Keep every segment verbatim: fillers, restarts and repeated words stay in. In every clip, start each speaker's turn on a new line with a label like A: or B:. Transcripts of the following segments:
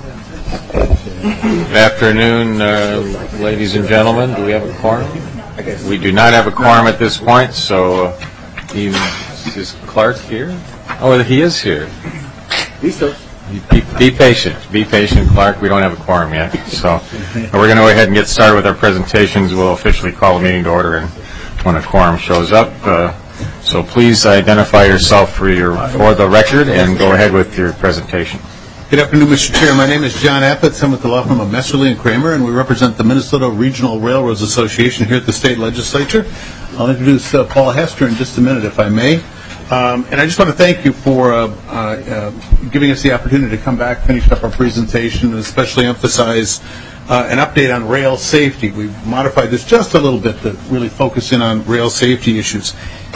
A: Good afternoon, uh, ladies and gentlemen. Do we have a quorum? We do not have a quorum at this point, so uh, even, is Clark here? Oh, he is here.
B: He's still.
A: Be, be patient. Be patient, Clark. We don't have a quorum yet. So we're going to go ahead and get started with our presentations. We'll officially call the meeting to order and when a quorum shows up. Uh, so please identify yourself for, your, for the record and go ahead with your presentation.
C: Good afternoon, Mister Chair. My name is John Appetz. I'm with the law firm of Messerly and Kramer, and we represent the Minnesota Regional Railroads Association here at the state legislature. I'll introduce uh, Paul Hester in just a minute, if I may. Um, and I just want to thank you for uh, uh, uh, giving us the opportunity to come back, finish up our presentation, and especially emphasize uh, an update on rail safety. We've modified this just a little bit to really focus in on rail safety issues.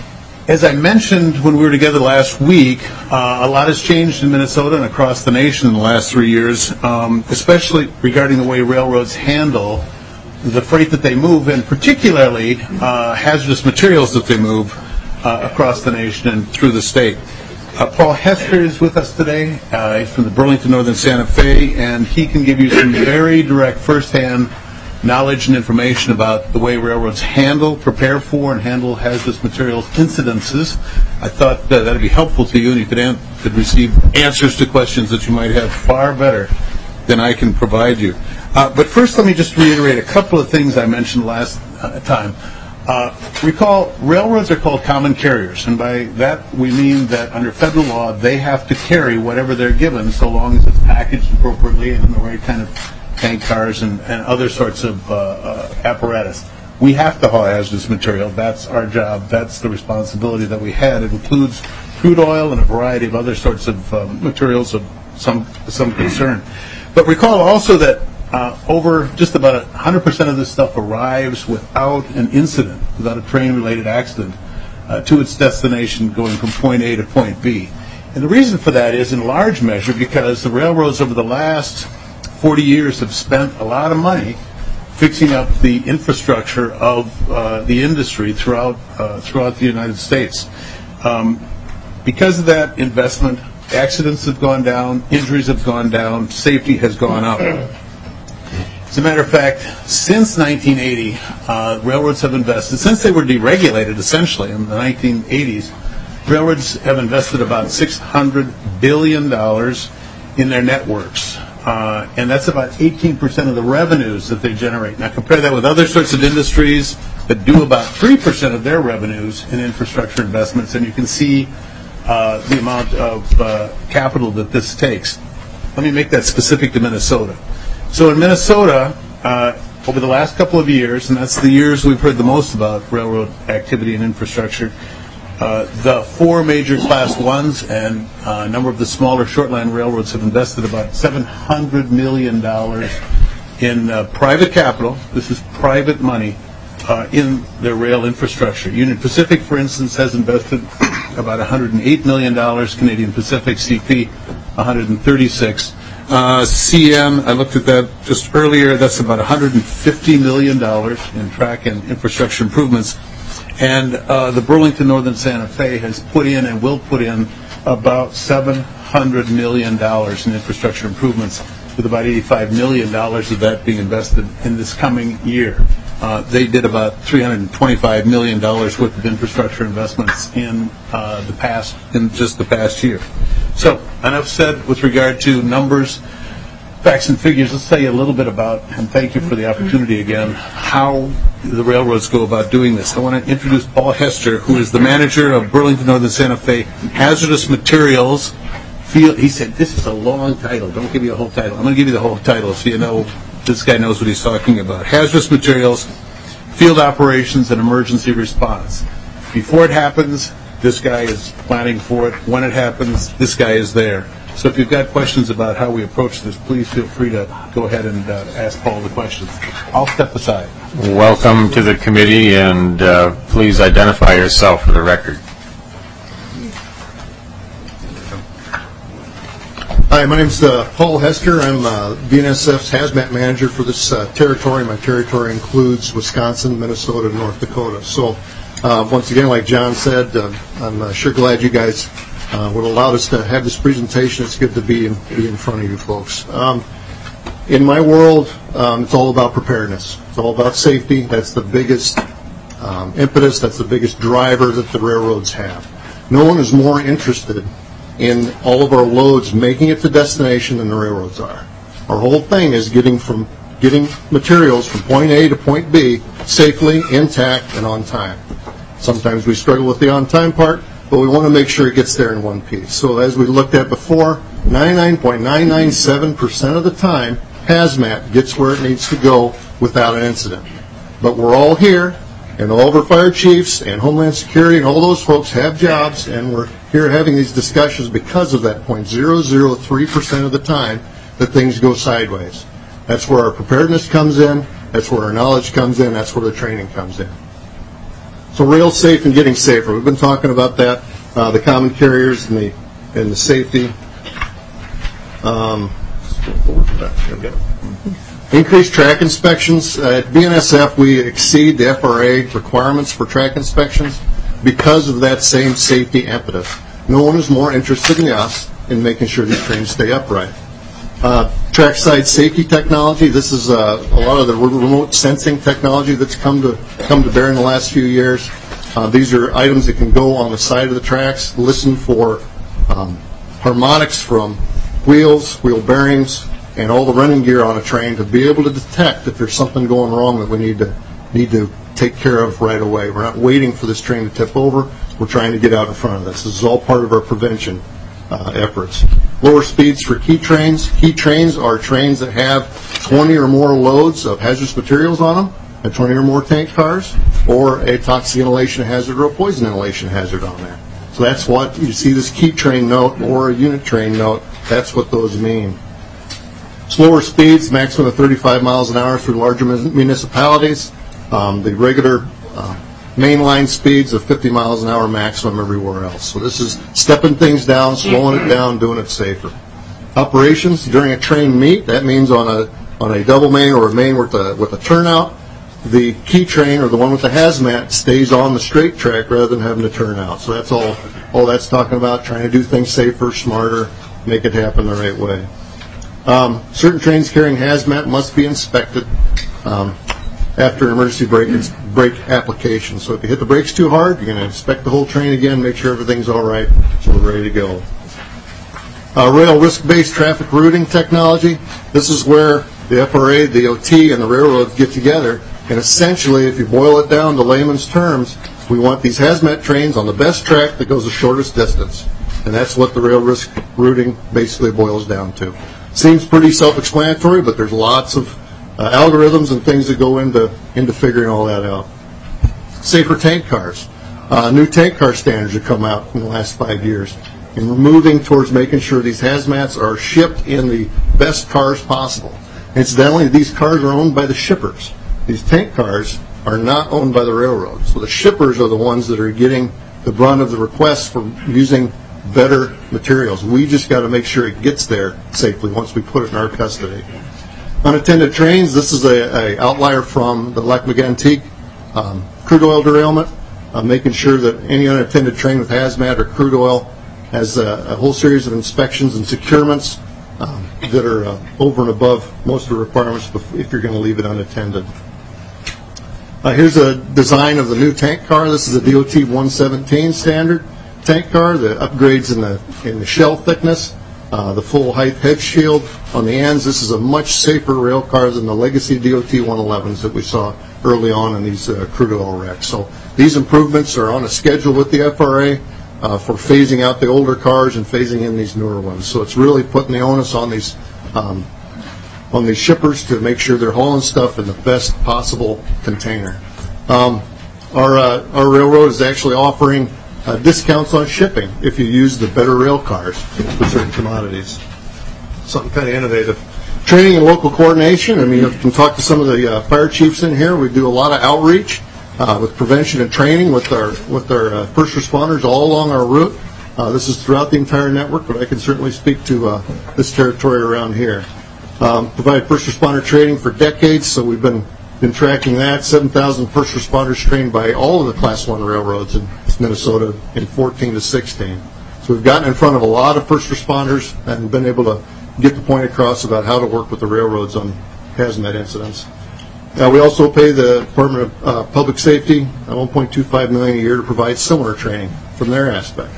C: As I mentioned when we were together last week, uh, a lot has changed in Minnesota and across the nation in the last three years, um, especially regarding the way railroads handle the freight that they move, and particularly uh, hazardous materials that they move uh, across the nation and through the state. Uh, Paul Hester is with us today. Uh, he's from the Burlington Northern Santa Fe, and he can give you some very direct, firsthand knowledge and information about the way railroads handle, prepare for, and handle hazardous materials incidences. I thought that would be helpful to you, and you could, an- could receive answers to questions that you might have far better than I can provide you. Uh, but first, let me just reiterate a couple of things I mentioned last uh, time. Uh, recall, railroads are called common carriers, and by that we mean that under federal law, they have to carry whatever they're given so long as it's packaged appropriately and in the right kind of tank cars and, and other sorts of uh, uh, apparatus. We have to haul hazardous material. That's our job. That's the responsibility that we had. It includes crude oil and a variety of other sorts of um, materials of some some concern. But recall also that uh, over just about one hundred percent of this stuff arrives without an incident, without a train-related accident, uh, to its destination going from point A to point B. And the reason for that is in large measure because the railroads over the last forty years have spent a lot of money fixing up the infrastructure of uh, the industry throughout uh, throughout the United States. Um, because of that investment, accidents have gone down, injuries have gone down, safety has gone up. As a matter of fact, since nineteen eighty, uh, railroads have invested, since they were deregulated essentially in the nineteen eighties, railroads have invested about six hundred billion dollars in their networks. Uh, and that's about eighteen percent of the revenues that they generate. Now compare that with other sorts of industries that do about three percent of their revenues in infrastructure investments, and you can see uh, the amount of uh, capital that this takes. Let me make that specific to Minnesota. So in Minnesota, uh, over the last couple of years, and that's the years we've heard the most about railroad activity and infrastructure, Uh, the four major class ones and uh, a number of the smaller short-line railroads have invested about seven hundred million dollars in uh, private capital. This is private money uh, in their rail infrastructure. Union Pacific, for instance, has invested about one hundred eight million dollars. Canadian Pacific, C P, one hundred thirty-six. Uh, C N, I looked at that just earlier. That's about one hundred fifty million dollars in track and infrastructure improvements. And uh, the Burlington Northern Santa Fe has put in and will put in about seven hundred million dollars in infrastructure improvements, with about eighty-five million dollars of that being invested in this coming year. Uh, they did about three hundred twenty-five million dollars worth of infrastructure investments in uh, the past, in just the past year. So, enough said with regard to numbers, facts and figures. Let's tell you a little bit about, and thank you for the opportunity again, how the railroads go about doing this. I want to introduce Paul Hester, who is the manager of Burlington Northern Santa Fe Hazardous Materials Field. He said, this is a long title. Don't give me a whole title. I'm going to give you the whole title so you know this guy knows what he's talking about. Hazardous Materials, Field Operations, and Emergency Response. Before it happens, this guy is planning for it. When it happens, this guy is there. So if you've got questions about how we approach this, please feel free to go ahead and uh, ask Paul the questions. I'll step aside.
A: Welcome to the committee, and uh, please identify yourself for the record.
D: Hi, my name's uh, Paul Hester. I'm uh, B N S F's hazmat manager for this uh, territory. My territory includes Wisconsin, Minnesota, and North Dakota. So uh, once again, like John said, uh, I'm uh, sure glad you guys uh, what allowed us to have this presentation. It's good to be in, be in front of you folks. Um, in my world, um, it's all about preparedness. It's all about safety. That's the biggest um, impetus. That's the biggest driver that the railroads have. No one is more interested in all of our loads making it to destination than the railroads are. Our whole thing is getting from getting materials from point A to point B safely, intact, and on time. Sometimes we struggle with the on-time part, but we want to make sure it gets there in one piece. So as we looked at before, ninety-nine point nine nine seven percent of the time, hazmat gets where it needs to go without an incident. But we're all here, and all of our fire chiefs and Homeland Security and all those folks have jobs, and we're here having these discussions because of that zero point zero zero three percent of the time that things go sideways. That's where our preparedness comes in, that's where our knowledge comes in, that's where the training comes in. So rail safe and getting safer. We've been talking about that, uh, the common carriers and the and the safety. Um, Increased track inspections. Uh, at B N S F, we exceed the F R A requirements for track inspections because of that same safety impetus. No one is more interested than us in making sure these trains stay upright. Uh, trackside safety technology. This is uh, a lot of the remote sensing technology that's come to come to bear in the last few years. Uh, these are items that can go on the side of the tracks, listen for um, harmonics from wheels, wheel bearings, and all the running gear on a train to be able to detect if there's something going wrong that we need to need to take care of right away. We're not waiting for this train to tip over. We're trying to get out in front of this. This is all part of our prevention uh, efforts. Lower speeds for key trains. Key trains are trains that have twenty or more loads of hazardous materials on them, and twenty or more tank cars, or a toxic inhalation hazard or a poison inhalation hazard on there. So that's what you see this key train note or a unit train note. That's what those mean. Slower speeds, maximum of thirty-five miles an hour through larger municipalities. Um, the regular uh, mainline speeds of fifty miles an hour maximum everywhere else. So this is stepping things down, slowing it down, doing it safer. Operations during a train meet, that means on a on a double main or a main with a with a turnout, the key train or the one with the hazmat stays on the straight track rather than having to turn out. So that's all all that's talking about, trying to do things safer, smarter, make it happen the right way. Um, certain trains carrying hazmat must be inspected um, after an emergency brake brake application. So if you hit the brakes too hard, you're going to inspect the whole train again, make sure everything's all right, so we're ready to go. Uh, rail risk-based traffic routing technology. This is where the F R A, the O T, and the railroads get together. And essentially, if you boil it down to layman's terms, we want these hazmat trains on the best track that goes the shortest distance. And that's what the rail risk routing basically boils down to. Seems pretty self-explanatory, but there's lots of uh, algorithms and things that go into into figuring all that out. Safer tank cars. Uh, new tank car standards have come out in the last five years. And we're moving towards making sure these hazmats are shipped in the best cars possible. Incidentally, these cars are owned by the shippers. These tank cars are not owned by the railroads. So the shippers are the ones that are getting the brunt of the requests for using better materials. We just got to make sure it gets there safely once we put it in our custody. Unattended trains, this is a, a outlier from the Lac-Mégantic um, crude oil derailment, uh, making sure that any unattended train with hazmat or crude oil has a, a whole series of inspections and securements um, that are uh, over and above most of the requirements if you're going to leave it unattended. Uh, here's a design of the new tank car. This is a D O T one seventeen standard tank car. The upgrades in the in the shell thickness, uh, the full height head shield on the ends. This is a much safer rail car than the legacy D O T one elevens that we saw early on in these uh, crude oil wrecks. So these improvements are on a schedule with the F R A uh, for phasing out the older cars and phasing in these newer ones. So it's really putting the onus on these um, on these shippers to make sure they're hauling stuff in the best possible container. Um, our uh, our railroad is actually offering Uh, discounts on shipping if you use the better rail cars for certain commodities. Something kind of innovative. Training and local coordination. I mean, you can talk to some of the uh, fire chiefs in here. We do a lot of outreach uh, with prevention and training with our with our uh, first responders all along our route. Uh, this is throughout the entire network, but I can certainly speak to uh, this territory around here. Um, provide first responder training for decades, so we've been been tracking that. seven thousand first responders trained by all of the Class one railroads in Minnesota in fourteen to sixteen. So So we've gotten in front of a lot of first responders and been able to get the point across about how to work with the railroads on hazmat incidents. Uh, we also pay the Department of uh, Public Safety uh, one point two five million dollars a year to provide similar training from their aspect.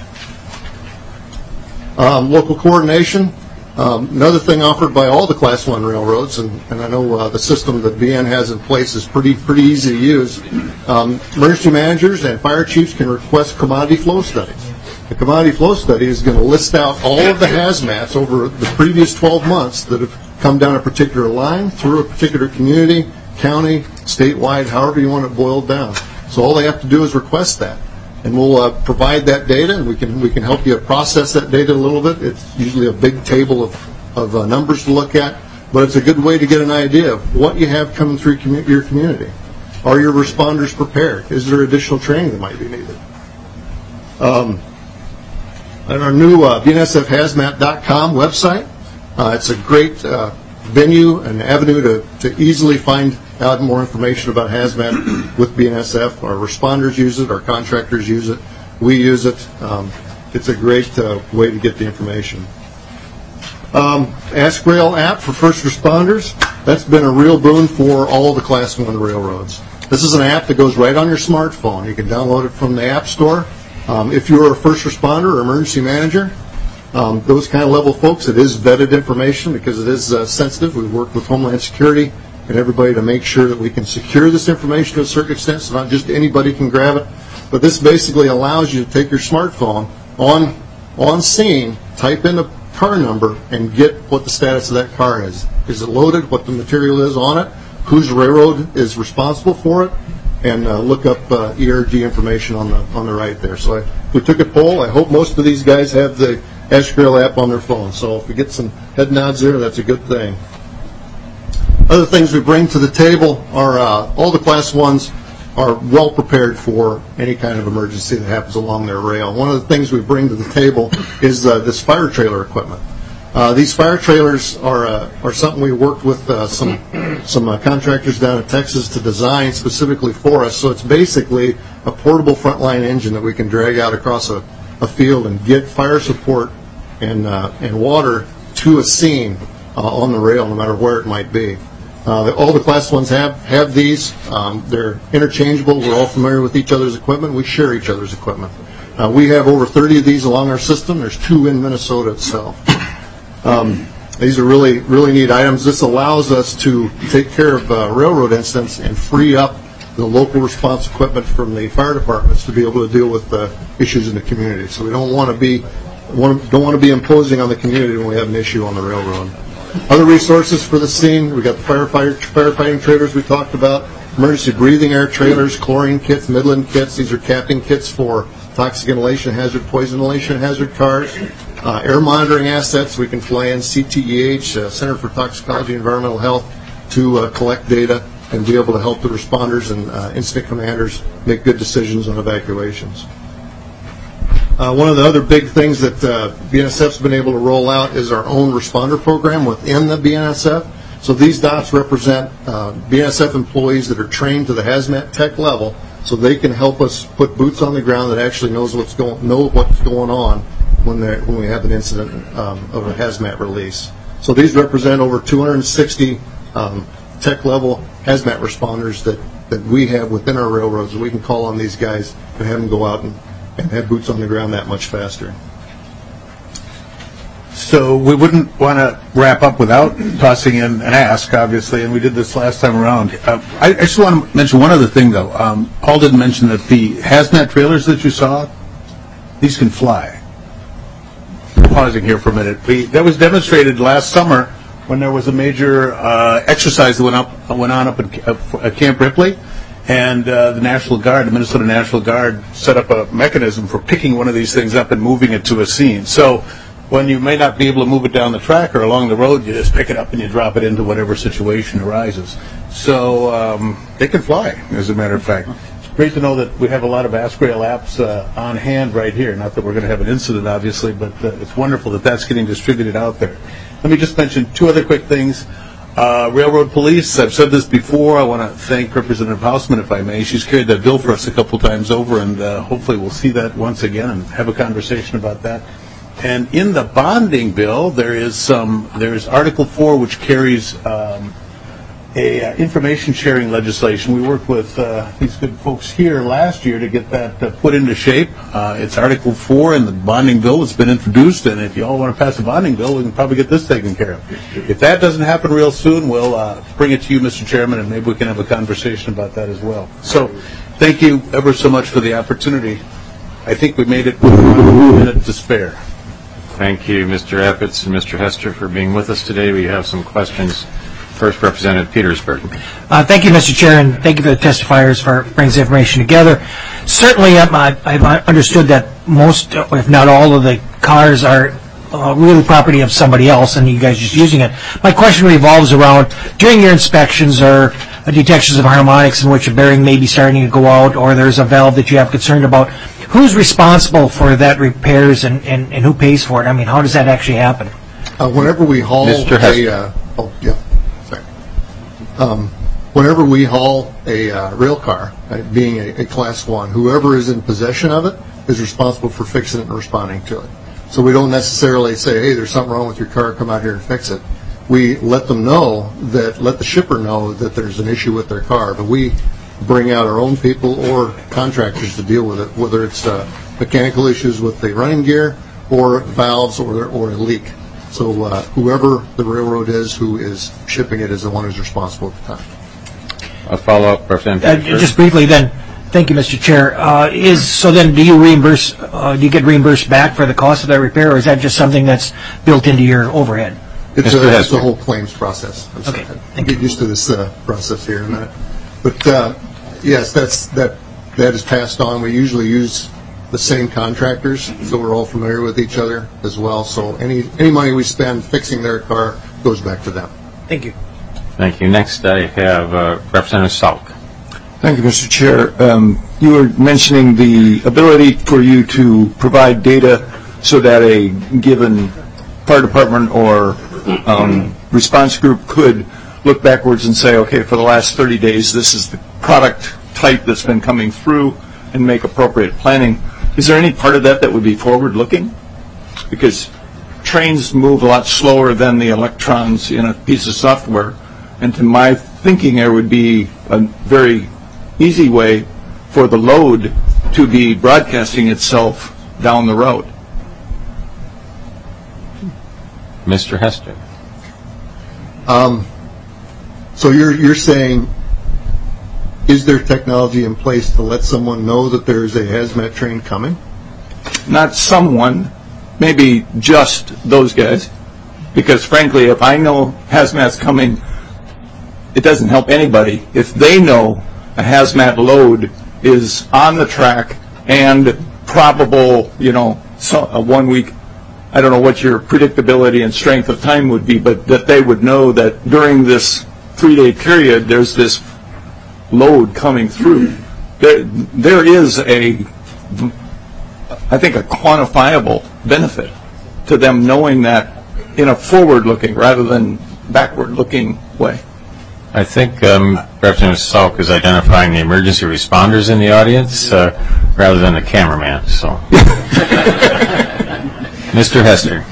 D: Um, local coordination, um, another thing offered by all the Class one railroads, and, and I know uh, the system that B N has in place is pretty pretty easy to use. Um, emergency managers and fire chiefs can request commodity flow studies. The commodity flow study is going to list out all of the hazmats over the previous twelve months that have come down a particular line, through a particular community, county, statewide, however you want it boiled down. So all they have to do is request that. And we'll uh, provide that data, and we can we can help you process that data a little bit. It's usually a big table of, of uh, numbers to look at, but it's a good way to get an idea of what you have coming through commu- your community. Are your responders prepared? Is there additional training that might be needed? Um, on our new uh, B N S F hazmat dot com website, uh, it's a great uh, venue and avenue to, to easily find out more information about hazmat with B N S F. Our responders use it, our contractors use it, we use it. Um, it's a great uh, way to get the information. Um, Ask Rail app for first responders, that's been a real boon for all the Class one railroads. This is an app that goes right on your smartphone. You can download it from the App Store. Um, if you're a first responder or emergency manager, um, those kind of level folks, it is vetted information because it is uh, sensitive. We work with Homeland Security and everybody to make sure that we can secure this information to a certain extent, so not just anybody can grab it. But this basically allows you to take your smartphone on on scene, type in a car number, and get what the status of that car is. Is it loaded? What the material is on it? Whose railroad is responsible for it? And uh, look up uh, E R G information on the on the right there. So I, we took a poll. I hope most of these guys have the Ask Rail app on their phone. So if we get some head nods there, that's a good thing. Other things we bring to the table are uh, all the Class ones are well prepared for any kind of emergency that happens along their rail. One of the things we bring to the table is uh, this fire trailer equipment. Uh, these fire trailers are uh, are something we worked with uh, some some uh, contractors down in Texas to design specifically for us. So it's basically a portable frontline engine that we can drag out across a, a field and get fire support and uh, and water to a scene uh, on the rail, no matter where it might be. Uh, the, all the Class ones have have these. Um, they're interchangeable. We're all familiar with each other's equipment. We share each other's equipment. Uh, we have over thirty of these along our system. There's two in Minnesota itself. Um, these are really, really neat items. This allows us to take care of uh, railroad incidents and free up the local response equipment from the fire departments to be able to deal with uh, issues in the community. So we don't want to be want, don't want to be imposing on the community when we have an issue on the railroad. Other resources for the scene: we got the firefighter firefighting trailers we talked about, emergency breathing air trailers, chlorine kits, Midland kits. These are capping kits for toxic inhalation hazard, poison inhalation hazard cars. Uh, air monitoring assets, we can fly in C T E H, uh, Center for Toxicology and Environmental Health, to uh, collect data and be able to help the responders and uh, incident commanders make good decisions on evacuations. Uh, one of the other big things that uh, B N S F's been able to roll out is our own responder program within the B N S F. So these dots represent uh, B N S F employees that are trained to the hazmat tech level, so they can help us put boots on the ground that actually knows what's going know what's going on when when we have an incident um, of a hazmat release. So these represent over two hundred sixty um, tech level hazmat responders that, that we have within our railroads. We can call on these guys and have them go out and, and have boots on the ground that much faster.
B: So we wouldn't want to wrap up without tossing in an ask, obviously, and we did this last time around. Uh, I, I just want to mention one other thing, though. Um, Paul didn't mention that the hazmat trailers that you saw, these can fly. Pausing here for a minute. We, that was demonstrated last summer when there was a major uh, exercise that went up went on up at, uh, at Camp Ripley, and uh, the National Guard, the Minnesota National Guard, set up a mechanism for picking one of these things up and moving it to a scene. So when you may not be able to move it down the track or along the road, you just pick it up and you drop it into whatever situation arises. So um, they can fly, as a matter of fact. Great to know that we have a lot of Ask Rail apps uh, on hand right here. Not that we're going to have an incident, obviously, but uh, it's wonderful that that's getting distributed out there. Let me just mention two other quick things. Uh, Railroad Police, I've said this before. I want to thank Representative Hausman, if I may. She's carried that bill for us a couple times over, and uh, hopefully we'll see that once again and have a conversation about that. And in the bonding bill, there is some, there's Article four, which carries um, a uh, information sharing legislation. We worked with uh, these good folks here last year to get that uh, put into shape. Uh, it's Article four in the bonding bill. It's been introduced, and if you all want to pass a bonding bill, we can probably get this taken care of. If that doesn't happen real soon, we'll uh, bring it to you, Mister Chairman, and maybe we can have a conversation about that as well. So thank you ever so much for the opportunity. I think we made it with a minute to spare.
A: Thank you, Mister Epitz and Mister Hester, for being with us today. We have some questions. First, Representative Petersburg.
E: Uh, thank you, Mister Chair, and thank you for the testifiers for bringing this information together. Certainly, um, I, I've understood that most, if not all, of the cars are uh, really property of somebody else, and you guys are just using it. My question revolves around, during your inspections or uh, detections of harmonics in which a bearing may be starting to go out, or there's a valve that you have concern about, who's responsible for that repairs, and, and, and who pays for it? I mean, how does that actually happen?
D: Uh, whenever we haul
A: Mister
D: a,
A: Hester.
D: uh, oh, yeah. Um, whenever we haul a uh, rail car, uh, being a, a class one, whoever is in possession of it is responsible for fixing it and responding to it. So we don't necessarily say, hey, there's something wrong with your car, come out here and fix it. We let them know that, let the shipper know that there's an issue with their car, but we bring out our own people or contractors to deal with it, whether it's uh, mechanical issues with the running gear or valves or, or a leak. So uh, whoever the railroad is who is shipping it is the one who's responsible at the time.
A: A follow-up, Representative
E: Uh, just briefly then, thank you, Mister Chair. Uh, is so then do you reimburse, uh, do you get reimbursed back for the cost of that repair, or is that just something that's built into your overhead?
D: It's,
A: Mister
D: a, it's
A: Hester.
D: the whole claims process. I'm
E: Okay,
D: sorry.
E: thank
D: Get
E: you.
D: used to this uh, process here in a minute. But uh, yes, that's that that is passed on. We usually use the same contractors, so we're all familiar with each other as well. So any any money we spend fixing their car goes back to them.
E: Thank you.
A: Thank you. Next, I have uh, Representative Salk.
F: Thank you, Mister Chair. Um, you were mentioning the ability for you to provide data so that a given fire department or um, response group could look backwards and say, okay, for the last thirty days, this is the product type that's been coming through, and make appropriate planning. Is there any part of that that would be forward-looking? Because trains move a lot slower than the electrons in a piece of software, and to my thinking, there would be a very easy way for the load to be broadcasting itself down the road.
A: Mister Hester.
D: Um, so you're you're saying, is there technology in place to let someone know that there's a hazmat train coming?
F: Not someone, maybe just those guys, because frankly, if I know hazmat's coming, it doesn't help anybody. If they know a hazmat load is on the track and probable, you know, so a one week, I don't know what your predictability and strength of time would be, but that they would know that during this three-day period, there's this load coming through. There, there is a, I think, a quantifiable benefit to them knowing that in a forward-looking rather than backward-looking way.
A: I think um, Representative Salk is identifying the emergency responders in the audience uh, rather than the cameraman. So, Mister Hester.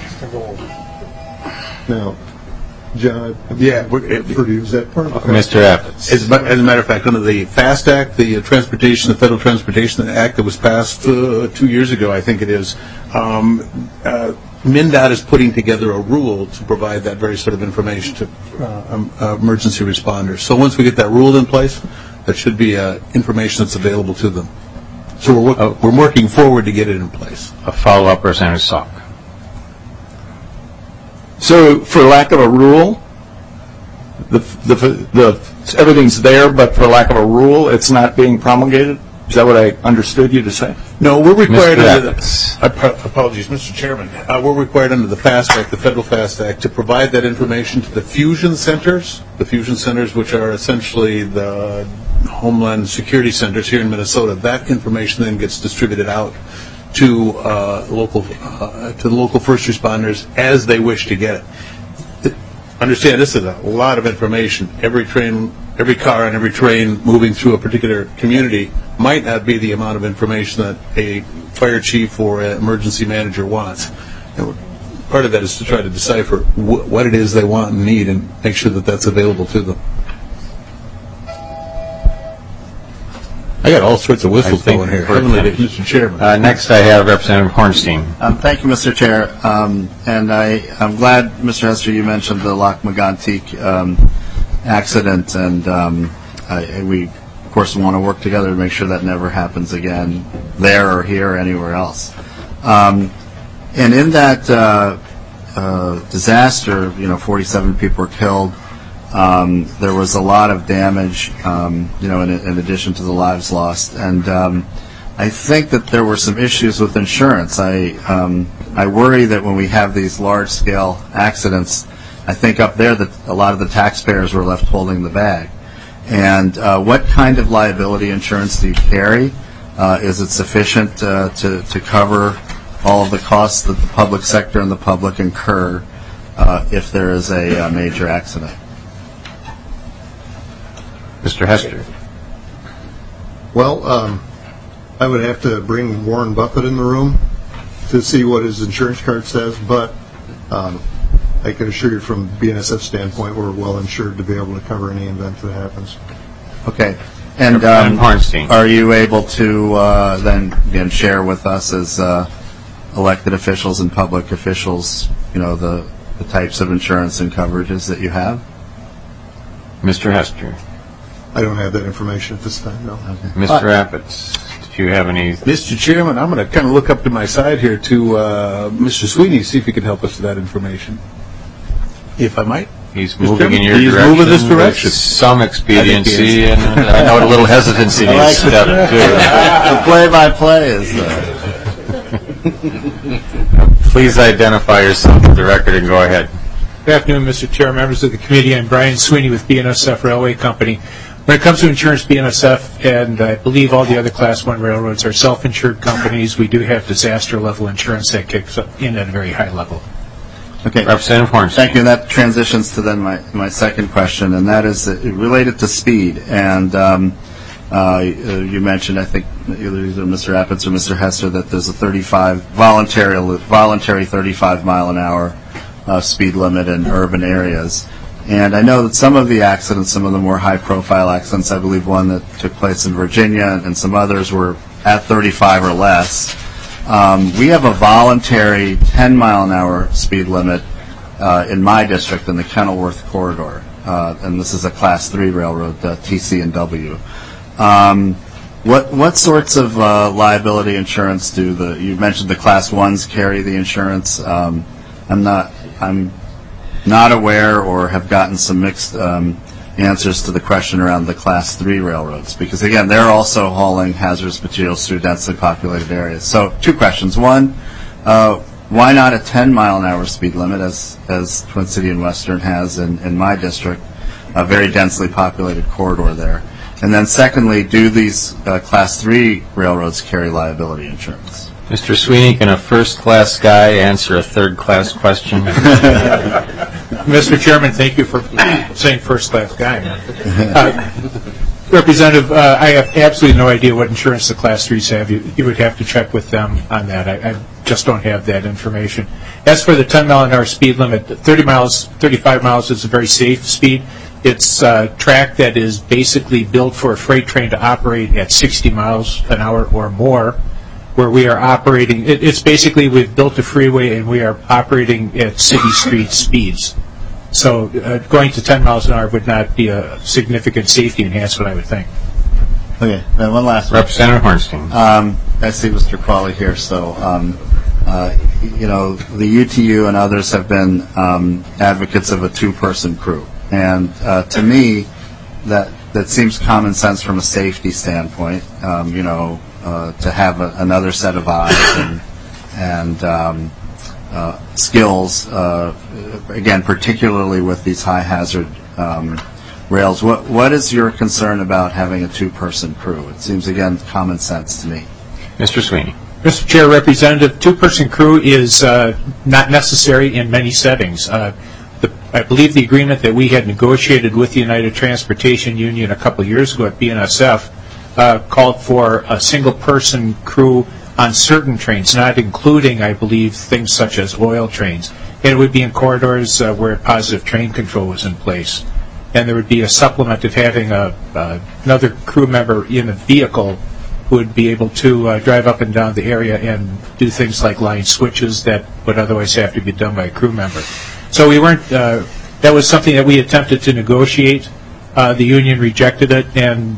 D: Now, John,
B: Yeah, we're- it-
D: is that part of the
A: Mister Epitz.
B: As, mu- as a matter of fact, under the FAST Act, the uh, Transportation, the Federal Transportation Act that was passed uh, two years ago, I think it is, um, uh, MnDOT is putting together a rule to provide that very sort of information to uh, um, uh, emergency responders. So once we get that rule in place, that should be uh, information that's available to them. So we're, wo-
A: Oh.
B: we're working forward to get it in place.
A: A follow-up, Representative Salk.
F: So, for lack of a rule, the, the, the, everything's there, but for lack of a rule, it's not being promulgated? Is that what I understood you to say?
B: No, we're required
A: Mister
B: under the,
A: Epitz.
B: Ap- apologies, Mister Chairman. Uh, we're required under the FAST Act, the Federal FAST Act, to provide that information to the fusion centers, the fusion centers which are essentially the Homeland Security centers here in Minnesota. That information then gets distributed out to uh, local uh, to the local first responders as they wish to get it. Th- Understand, this is a lot of information. Every train, every car on every train moving through a particular community might not be the amount of information that a fire chief or an emergency manager wants. Part of that is to try to decipher wh- what it is they want and need and make sure that that's available to them. I got all sorts of whistles
A: think
B: going here.
A: we're
B: Heavenly
A: finished.
B: days, Mister Chairman.
A: Uh, Next, I have Representative Hornstein.
G: Um, thank you, Mister Chair. Um, and I, I'm glad, Mister Hester, you mentioned the Lac Megantic um, accident, and um, I, we, of course, want to work together to make sure that never happens again there or here or anywhere else. Um, and in that uh, uh, disaster, you know, forty-seven people were killed. Um, there was a lot of damage, um, you know, in, in addition to the lives lost, and um, I think that there were some issues with insurance. I um, I worry that when we have these large-scale accidents, I think up there that a lot of the taxpayers were left holding the bag. And uh, what kind of liability insurance do you carry? Uh, is it sufficient uh, to to cover all of the costs that the public sector and the public incur uh, if there is a, a major accident?
A: Mister Hester.
D: Well, um, I would have to bring Warren Buffett in the room to see what his insurance card says, but um, I can assure you from B N S F standpoint, we're well insured to be able to cover any event that happens.
G: Okay. And
A: Representative
G: um,
A: Hornstein.
G: are you able to uh, then again share with us as uh, elected officials and public officials, you know, the, the types of insurance and coverages that you have?
A: Mister Hester.
D: I don't have that information at this time, no.
A: Mister Appetz, did you have any?
B: Mister Chairman, I'm going to kind of look up to my side here to uh, Mister Sweeney, see if he can help us with that information. If I might.
A: He's moving in your
B: He's
A: direction.
B: moving this direction.
A: With some expediency,
B: I
A: and I know a little hesitancy
G: I
A: needs
G: like
A: step too.
G: The play-by-play is. Uh,
A: Please identify yourself for the record and go ahead.
H: Good afternoon, Mister Chair, members of the committee. I'm Brian Sweeney with B N S F Railway Company. When it comes to insurance, B N S F and I believe all the other Class one railroads are self-insured companies. We do have disaster-level insurance that kicks in at a very high level.
G: okay.
A: Representative Hornstein.
G: Thank you. And that transitions to then my, my second question, and that is uh, related to speed. And um, uh, you mentioned, I think, either Mister Appetz or Mister Hester, that there's a thirty-five voluntary voluntary thirty-five mile an hour uh, speed limit in urban areas. And I know that some of the accidents, some of the more high-profile accidents, I believe one that took place in Virginia and some others were at thirty-five or less. Um, we have a voluntary ten mile an hour speed limit uh, in my district in the Kenilworth corridor, uh, and this is a Class three railroad, uh, T C and W. Um, what what sorts of uh, liability insurance do the? You mentioned the Class ones carry the insurance. Um, I'm not. I'm not aware or have gotten some mixed um, answers to the question around the Class three railroads, because again, they're also hauling hazardous materials through densely populated areas. So two questions. One, uh, why not a ten mile an hour speed limit as, as Twin City and Western has in, in my district, a very densely populated corridor there? And then secondly, do these uh, Class three railroads carry liability insurance?
A: Mister Sweeney, can a first-class guy answer a third-class question?
H: Mister Chairman, thank you for saying first-class guy. Uh, Representative, uh, I have absolutely no idea what insurance the Class threes have. You, you would have to check with them on that. I, I just don't have that information. As for the ten mile an hour speed limit, thirty miles, thirty-five miles is a very safe speed. It's a track that is basically built for a freight train to operate at sixty miles an hour or more, where we are operating. It, it's basically we've built a freeway and we are operating at city street speeds. So uh, going to ten miles an hour would not be a significant safety enhancement, I would think.
G: Okay, then one last one.
A: Representative Hornstein.
G: Um, I see Mister Crawley here, so, um, uh, you know, the U T U and others have been um, advocates of a two-person crew. And uh, to me, that that seems common sense from a safety standpoint, um, you know, uh, to have a, another set of eyes and, and um, uh, skills, uh, again, particularly with these high-hazard um, rails. What What is your concern about having a two-person crew? It seems, again, common sense to me.
A: Mister Sweeney.
H: Mister Chair, Representative, two-person crew is uh, not necessary in many settings. Uh, the, I believe the agreement that we had negotiated with the United Transportation Union a couple of years ago at B N S F uh, called for a single-person crew on certain trains, not including, I believe, things such as oil trains. And it would be in corridors uh, where positive train control was in place. And there would be a supplement of having a, uh, another crew member in a vehicle who would be able to uh, drive up and down the area and do things like line switches that would otherwise have to be done by a crew member. So we weren't, uh, that was something that we attempted to negotiate. Uh, the union rejected it, and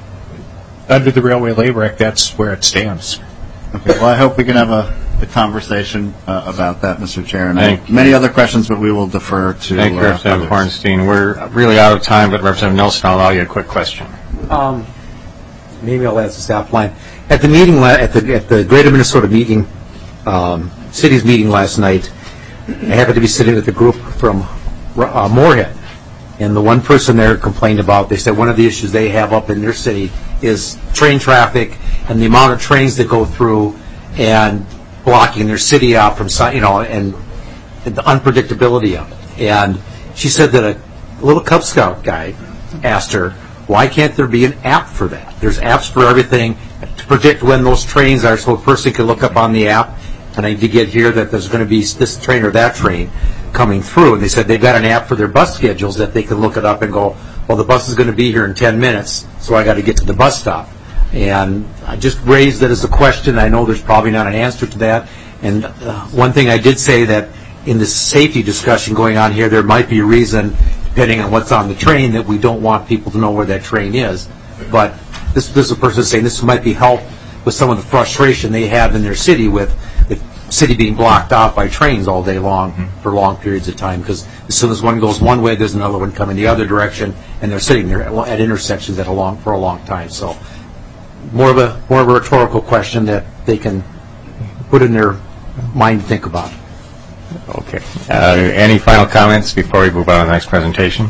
H: under the Railway Labor Act, that's where it stands.
G: Okay, well, I hope we can have a, a conversation uh, about that, Mister Chair. And I
A: Thank
G: have many other questions, but we will defer to
A: Thank you,
G: uh,
A: Representative
G: others.
A: Hornstein. We're really out of time, but Representative Nelson, I'll allow you a quick question.
I: Um, maybe I'll ask the staff line. At the meeting, la- at the at the Greater Minnesota meeting, um, city's meeting last night, I happened to be sitting with a group from uh, Moorhead, and the one person there complained about. They said one of the issues they have up in their city is train traffic and the amount of trains that go through and blocking their city out from, si- you know, and, and the unpredictability of it. And she said that a little Cub Scout guy asked her, why can't there be an app for that? There's apps for everything to predict when those trains are, so a person can look up on the app, and I did get here that there's going to be this train or that train coming through. And they said they've got an app for their bus schedules that they can look it up and go, well, the bus is going to be here in ten minutes, so I got to get to the bus stop. And I just raised that as a question. I know there's probably not an answer to that. And uh, one thing I did say that in this safety discussion going on here, there might be a reason, depending on what's on the train, that we don't want people to know where that train is. But this, this is a person saying this might be help with some of the frustration they have in their city with the city being blocked out by trains all day long mm-hmm. for long periods of time. Because as soon as one goes one way, there's another one coming the other direction, and they're sitting there at, at intersections at a long, for a long time. So more of a more of a rhetorical question that they can put in their mind to think about.
A: Okay. Uh, any final comments before we move on to the next presentation?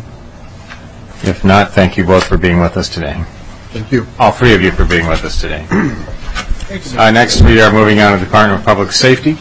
A: If not, thank you both for being with us today.
D: Thank you.
A: All three of you for being with us today. Uh, next, we are moving on to the Department of Public Safety.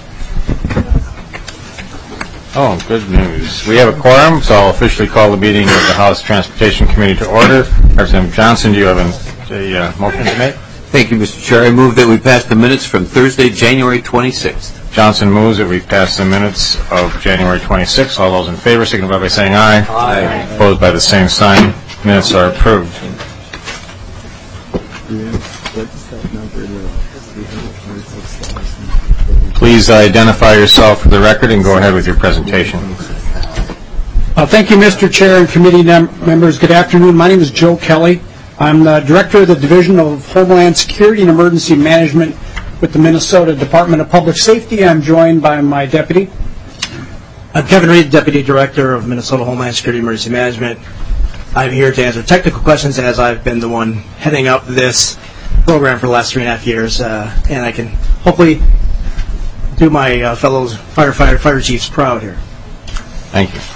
A: Oh, good news. We have a quorum, so I'll officially call the meeting of the House Transportation Committee to order. Representative Johnson, do you have a, a uh, motion to make?
J: Thank you, Mister Chair. I move that we pass the minutes from Thursday, January twenty-sixth.
A: Johnson moves that we pass the minutes of January twenty-sixth. All those in favor signify by saying aye.
J: Aye.
A: Opposed by the same sign. Minutes are approved. Please identify yourself for the record and go ahead with your presentation.
K: Uh, thank you, Mister Chair and committee mem- members. Good afternoon. My name is Joe Kelly. I'm the Director of the Division of Homeland Security and Emergency Management with the Minnesota Department of Public Safety. I'm joined by my deputy.
L: I'm Kevin Reed, Deputy Director of Minnesota Homeland Security and Emergency Management. I'm here to answer technical questions as I've been the one heading up this program for the last three and a half years, uh, and I can hopefully do my uh, fellow firefighter, fire chiefs proud here.
A: Thank you.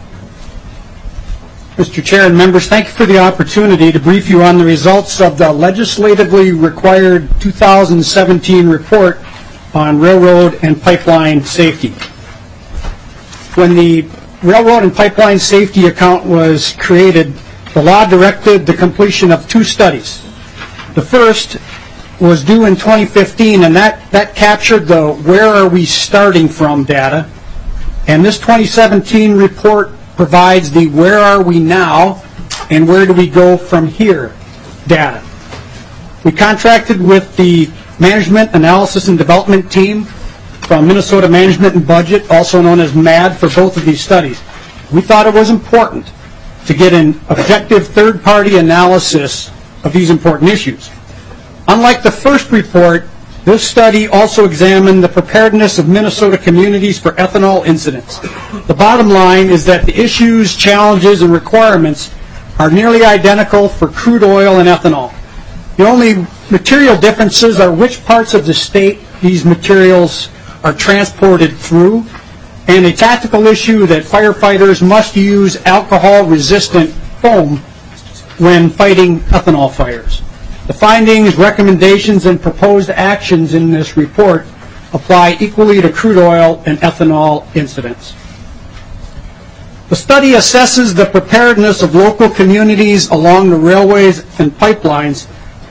K: Mister Chair and members, thank you for the opportunity to brief you on the results of the legislatively required two thousand seventeen report on railroad and pipeline safety. When the railroad and pipeline safety account was created, the law directed the completion of two studies. The first was due in twenty fifteen, and that, that captured the where are we starting from data. And this twenty seventeen report provides the where are we now and where do we go from here data. We contracted with the Management Analysis and Development Team from Minnesota Management and Budget, also known as M A D, for both of these studies. We thought it was important to get an objective third-party analysis of these important issues. Unlike the first report, this study also examined the preparedness of Minnesota communities for ethanol incidents. The bottom line is that the issues, challenges, and requirements are nearly identical for crude oil and ethanol. The only material differences are which parts of the state these materials are transported through, and a tactical issue that firefighters must use alcohol-resistant foam when fighting ethanol fires. The findings, recommendations, and proposed actions in this report apply equally to crude oil and ethanol incidents. The study assesses the preparedness of local communities along the railways and pipelines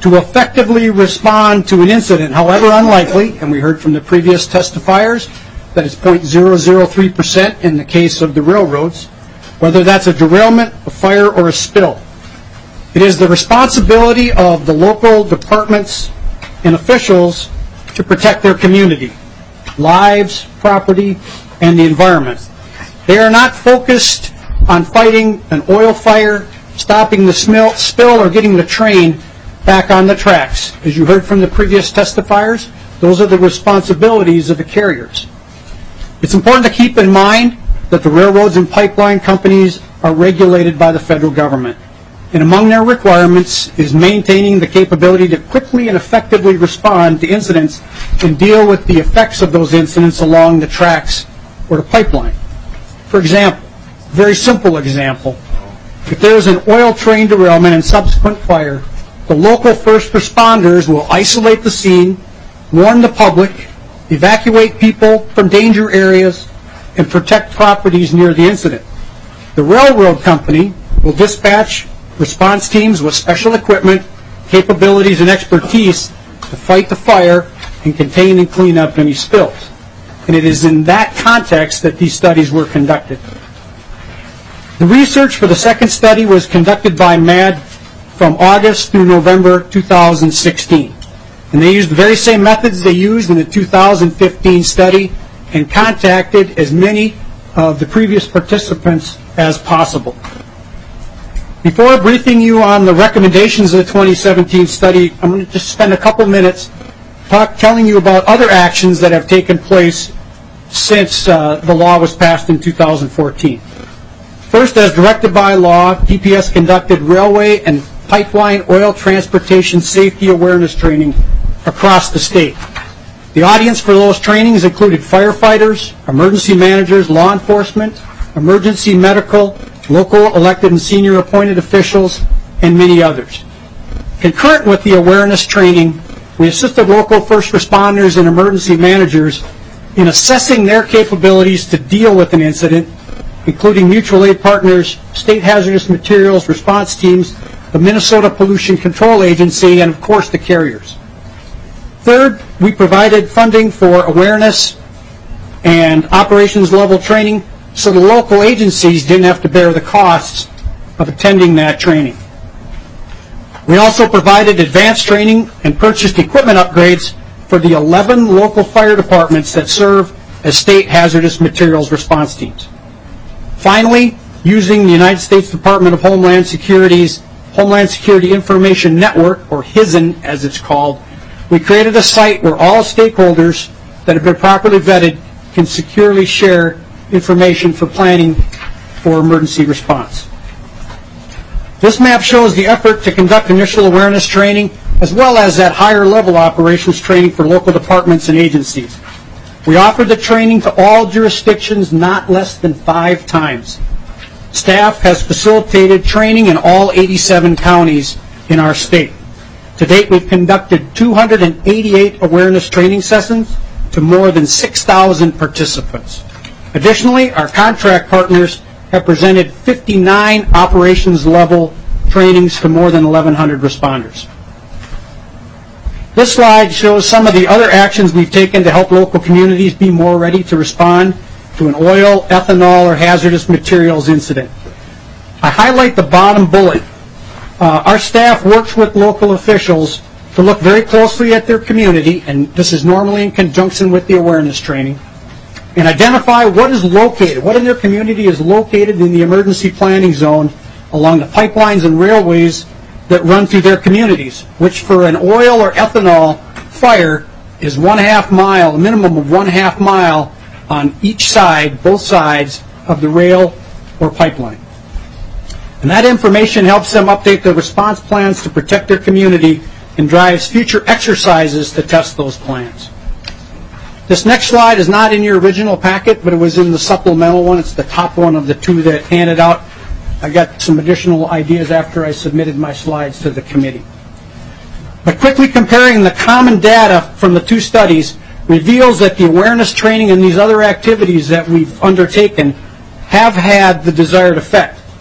K: to effectively respond to an incident, however unlikely, and we heard from the previous testifiers that it's zero point zero zero three percent in the case of the railroads, whether that's a derailment, a fire, or a spill. It is the responsibility of the local departments and officials to protect their community, lives, property, and the environment. They are not focused on fighting an oil fire, stopping the spill, or getting the train back on the tracks. As you heard from the previous testifiers, those are the responsibilities of the carriers. It's important to keep in mind that the railroads and pipeline companies are regulated by the federal government. And among their requirements is maintaining the capability to quickly and effectively respond to incidents and deal with the effects of those incidents along the tracks or the pipeline. For example, very simple example, if there is an oil train derailment and subsequent fire, the local first responders will isolate the scene, warn the public, evacuate people from danger areas, and protect properties near the incident. The railroad company will dispatch response teams with special equipment, capabilities, and expertise to fight the fire and contain and clean up any spills. And it is in that context that these studies were conducted. The research for the second study was conducted by M A D from August through November two thousand sixteen. And they used the very same methods they used in the two thousand fifteen study and contacted as many of the previous participants as possible. Before briefing you on the recommendations of the twenty seventeen study, I'm going to just spend a couple minutes talk, telling you about other actions that have taken place since uh, the law was passed in two thousand fourteen. First, as directed by law, D P S conducted railway and pipeline oil transportation safety awareness training across the state. The audience for those trainings included firefighters, emergency managers, law enforcement, emergency medical, local elected and senior appointed officials, and many others. Concurrent with the awareness training, we assisted local first responders and emergency managers in assessing their capabilities to deal with an incident, including mutual aid partners, state hazardous materials response teams, the Minnesota Pollution Control Agency, and of course the carriers. Third, we provided funding for awareness and operations level training so the local agencies didn't have to bear the costs of attending that training. We also provided advanced training and purchased equipment upgrades for the eleven local fire departments that serve as state hazardous materials response teams. Finally, using the United States Department of Homeland Security's Homeland Security Information Network, or HISN as it's called, we created a site where all stakeholders that have been properly vetted can securely share information for planning for emergency response. This map shows the effort to conduct initial awareness training as well as that higher level operations training for local departments and agencies. We offered the training to all jurisdictions not less than five times. Staff has facilitated training in all eighty-seven counties in our state. To date, we've conducted two hundred eighty-eight awareness training sessions to more than six thousand participants. Additionally, our contract partners have presented fifty-nine operations level trainings to more than eleven hundred responders. This slide shows some of the other actions we've taken to help local communities be more ready to respond to an oil, ethanol, or hazardous materials incident. I highlight the bottom bullet. Uh, our staff works with local officials to look very closely at their community, and this is normally in conjunction with the awareness training, and identify what is located, what in their community is located in the emergency planning zone along the pipelines and railways that run through their communities, which for an oil or ethanol fire is one half mile, a minimum of one half mile on each side, both sides of the rail or pipeline. And that information helps them update their response plans to protect their community and drives future exercises to test those plans. This next slide is not in your original packet, but it was in the supplemental one. It's the top one of the two that handed out. I got some additional ideas after I submitted my slides to the committee. But quickly comparing the common data from the two studies reveals that the awareness training and these other activities that we've undertaken have had the desired effect.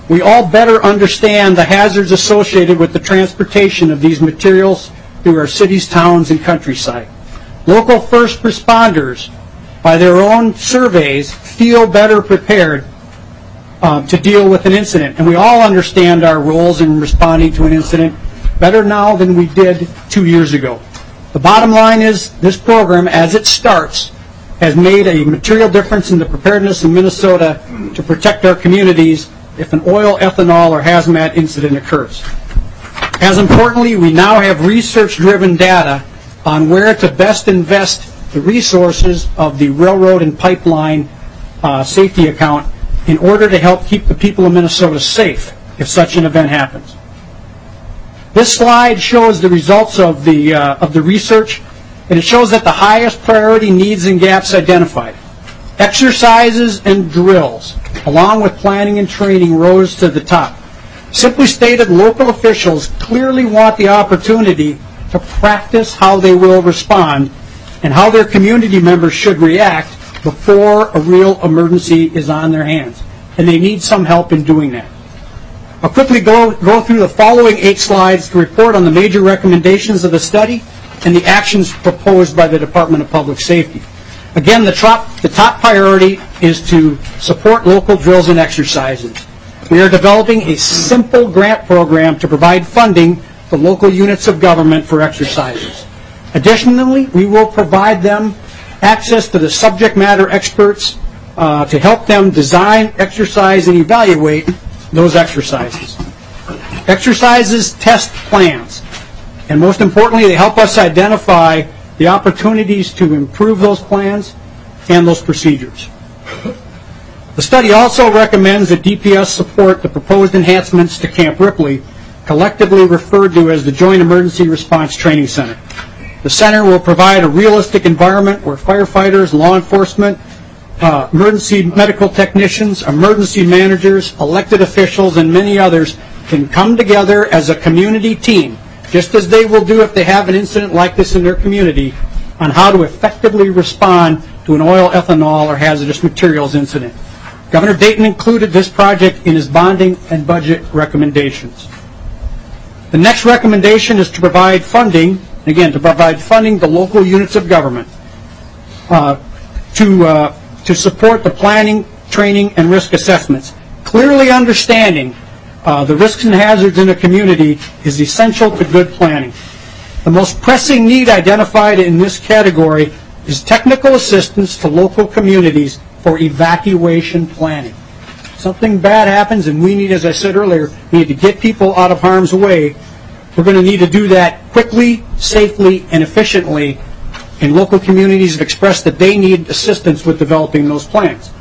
K: we all better understand the hazards associated with the transportation of these materials through our cities, towns, and countryside. Local first responders, by their own surveys, feel better prepared uh, to deal with an incident. And we all understand our roles in responding to an incident better now than we did two years ago. The bottom line is this program, as it starts, has made a material difference in the preparedness in Minnesota to protect our communities if an oil, ethanol, or hazmat incident occurs. As importantly, we now have research-driven data on where to best invest the resources of the railroad and pipeline uh, safety account in order to help keep the people of Minnesota safe if such an event happens. This slide shows the results of the, uh, of the research, and it shows that the highest priority needs and gaps identified. Exercises and drills, along with planning and training, rose to the top. Simply stated, local officials clearly want the opportunity to practice how they will respond and how their community members should react before a real emergency is on their hands. And they need some help in doing that. I'll quickly go, go through the following eight slides to report on the major recommendations of the study and the actions proposed by the Department of Public Safety. Again, the top, the top priority is to support local drills and exercises. We are developing a simple grant program to provide funding to local units of government for exercises. Additionally, we will provide them access to the subject matter experts uh, to help them design, exercise, and evaluate those exercises. Exercises test plans, and most importantly, they help us identify the opportunities to improve those plans and those procedures. The study also recommends that D P S support the proposed enhancements to Camp Ripley, collectively referred to as the Joint Emergency Response Training Center. The center will provide a realistic environment where firefighters, law enforcement, uh, emergency medical technicians, emergency managers, elected officials, and many others can come together as a community team, just as they will do if they have an incident like this in their community, on how to effectively respond to an oil, ethanol, or hazardous materials incident. Governor Dayton included this project in his bonding and budget recommendations. The next recommendation is to provide funding, again, to provide funding to local units of government uh, to, uh, to support the planning, training, and risk assessments. Clearly understanding uh, the risks and hazards in a community is essential to good planning. The most pressing need identified in this category is technical assistance to local communities for evacuation planning. Something bad happens and we need, as I said earlier, we need to get people out of harm's way. We're going to need to do that quickly, safely, and efficiently, and local communities have expressed that they need assistance with developing those plans.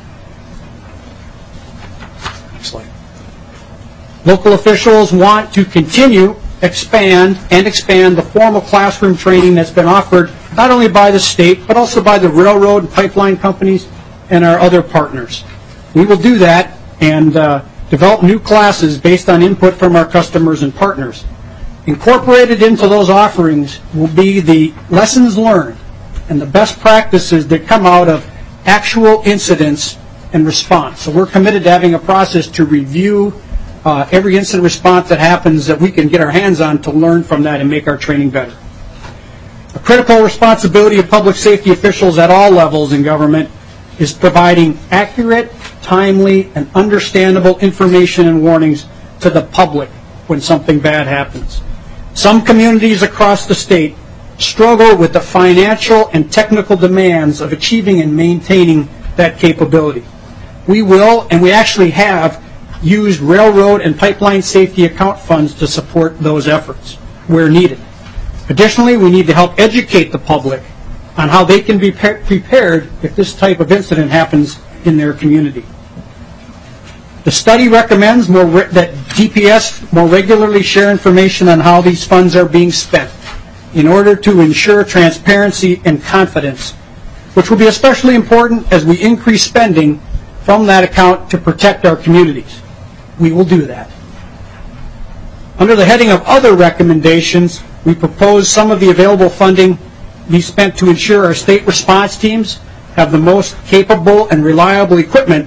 K: Next slide. Local officials want to continue, expand, and expand the formal classroom training that's been offered not only by the state, but also by the railroad and pipeline companies and our other partners. We will do that and uh, develop new classes based on input from our customers and partners. Incorporated into those offerings will be the lessons learned and the best practices that come out of actual incidents and response. So we're committed to having a process to review uh, every incident response that happens that we can get our hands on to learn from that and make our training better. A critical responsibility of public safety officials at all levels in government is providing accurate, timely, and understandable information and warnings to the public when something bad happens. Some communities across the state struggle with the financial and technical demands of achieving and maintaining that capability. We will, and we actually have, used railroad and pipeline safety account funds to support those efforts where needed. Additionally, we need to help educate the public on how they can be pre- prepared if this type of incident happens in their community. The study recommends more re- that D P S more regularly share information on how these funds are being spent in order to ensure transparency and confidence, which will be especially important as we increase spending from that account to protect our communities. We will do that. Under the heading of other recommendations, we propose some of the available funding be spent to ensure our state response teams have the most capable and reliable equipment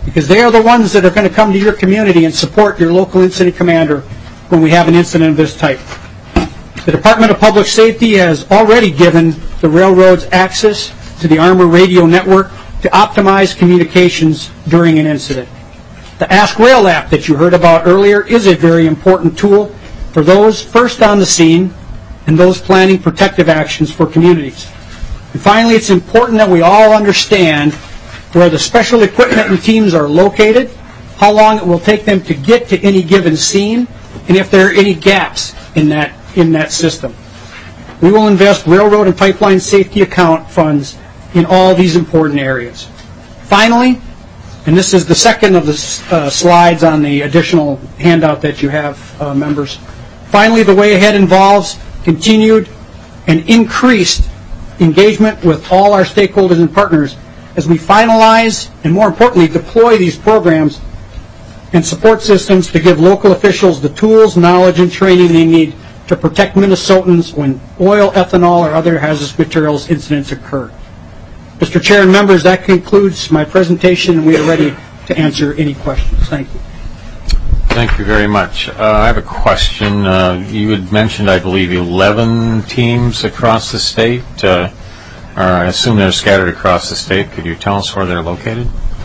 K: because they are the ones that are going to come to your community and support your local incident commander when we have an incident of this type. The Department of Public Safety has already given the railroads access to the Armor radio network to optimize communications during an incident. The Ask Rail app that you heard about earlier is a very important tool for those first on the scene and those planning protective actions for communities. And finally, it's important that we all understand where the special equipment and teams are located, how long it will take them to get to any given scene, and if there are any gaps in that in that system. We will invest railroad and pipeline safety account funds in all these important areas. Finally, and this is the second of the uh, slides on the additional handout that you have, uh, members. Finally, the way ahead involves continued and increased engagement with all our stakeholders and partners as we finalize and, more importantly, deploy these programs and support systems to give local officials the tools, knowledge, and training they need to protect Minnesotans when oil, ethanol, or other hazardous materials incidents occur. Mister Chair and members, that concludes my presentation, and we are ready to answer any questions. Thank you.
A: Thank you very much. Uh, I have a question. Uh, you had mentioned, I believe, eleven teams across the state. Uh, or I assume they're scattered across the state. Could you tell us where they're located?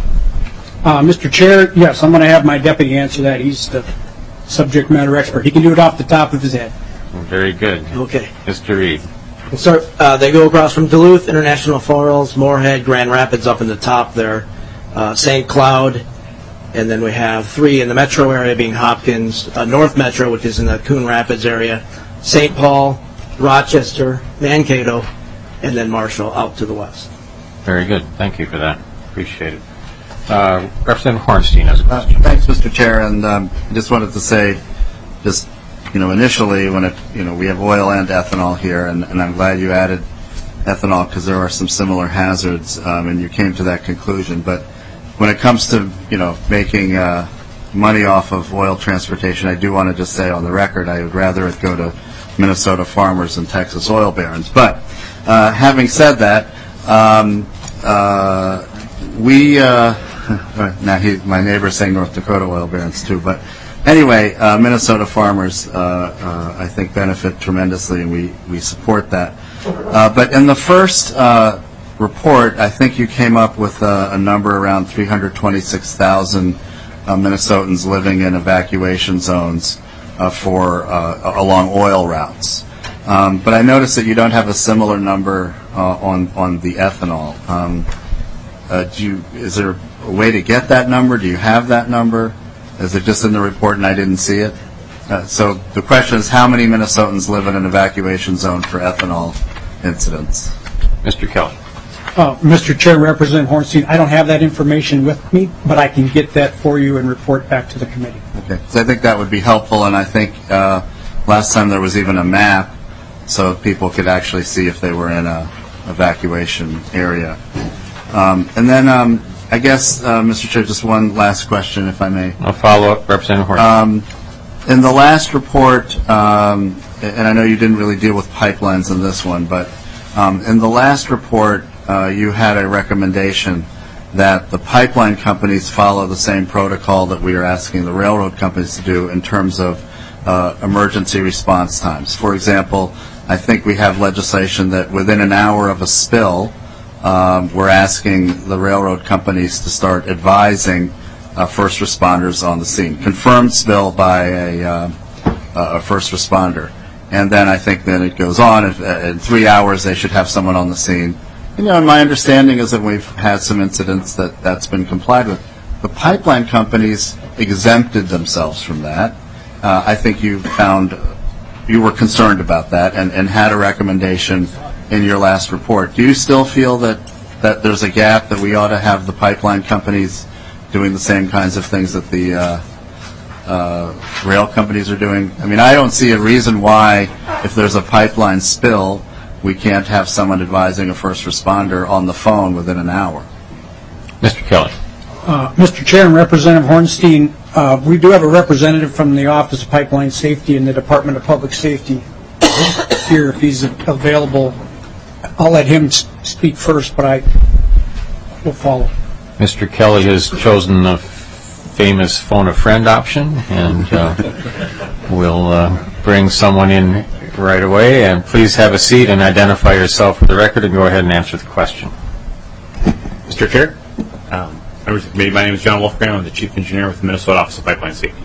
K: Uh, Mister Chair, yes, I'm going to have my deputy answer that. He's the subject matter expert. He can do it off the top of his head.
A: Very good.
L: Okay.
A: Mister Reed.
L: We'll start, uh, they go across from Duluth, International Falls, Moorhead, Grand Rapids up in the top there, uh, Saint Cloud, and then we have three in the metro area being Hopkins, uh, North Metro, which is in the Coon Rapids area, Saint Paul, Rochester, Mankato, and then Marshall out to the west.
A: Very good. Thank you for that. Appreciate it. Uh, Representative Hornstein has a question.
G: Uh, thanks, Mister Chair, and um, I just wanted to say, just you know, initially when it, you know, we have oil and ethanol here, and, and I'm glad you added ethanol because there are some similar hazards, um, and you came to that conclusion. But when it comes to, you know, making uh, money off of oil transportation, I do want to just say on the record I would rather it go to Minnesota farmers than Texas oil barons. But uh, having said that, um, uh, we uh, now he, my neighbor's saying North Dakota oil barons too, but. Anyway, uh, Minnesota farmers, uh, uh, I think, benefit tremendously, and we, we support that. Uh, but in the first uh, report, I think you came up with a, a number around three hundred twenty-six thousand uh, Minnesotans living in evacuation zones uh, for uh, along oil routes. Um, but I noticed that you don't have a similar number uh, on on the ethanol. Um, uh, do you, is there a way to get that number? Do you have that number? Is it just in the report and I didn't see it? Uh, so the question is, how many Minnesotans live in an evacuation zone for ethanol incidents?
A: Mister Kelly.
K: Uh, Mister Chair, Representative Hornstein, I don't have that information with me, but I can get that for you and report back to the committee.
G: Okay, so I think that would be helpful, and I think uh, last time there was even a map so people could actually see if they were in a evacuation area. Um, and then um, I guess, uh, Mister Chair, just one last question, if I may.
A: I'll follow up, Representative Horton.
G: Um, in the last report, um, and I know you didn't really deal with pipelines in this one, but um, in the last report, uh, you had a recommendation that the pipeline companies follow the same protocol that we are asking the railroad companies to do in terms of uh, emergency response times. For example, I think we have legislation that within an hour of a spill, Um, we're asking the railroad companies to start advising uh, first responders on the scene. Confirmed spill by a, uh, a first responder. And then I think then it goes on. If, uh, in three hours, they should have someone on the scene. You know, and my understanding is that we've had some incidents that that's been complied with. The pipeline companies exempted themselves from that. Uh, I think you found, you were concerned about that and, and had a recommendation in your last report. Do you still feel that, that there's a gap, that we ought to have the pipeline companies doing the same kinds of things that the uh, uh, rail companies are doing? I mean, I don't see a reason why, if there's a pipeline spill, we can't have someone advising a first responder on the phone within an hour.
A: Mister Kelly.
K: Uh, Mister Chair and Representative Hornstein, uh, we do have a representative from the Office of Pipeline Safety and the Department of Public Safety here, if he's available. I'll let him speak first, but I will follow.
A: Mister Kelly has chosen the famous phone a friend option, and uh, we'll uh, bring someone in right away. And please have a seat and identify yourself for the record and go ahead and answer the question.
M: Mister Chair, um, members of the committee, my name is John Wolfgram. I'm the Chief Engineer with the Minnesota Office of Pipeline Safety.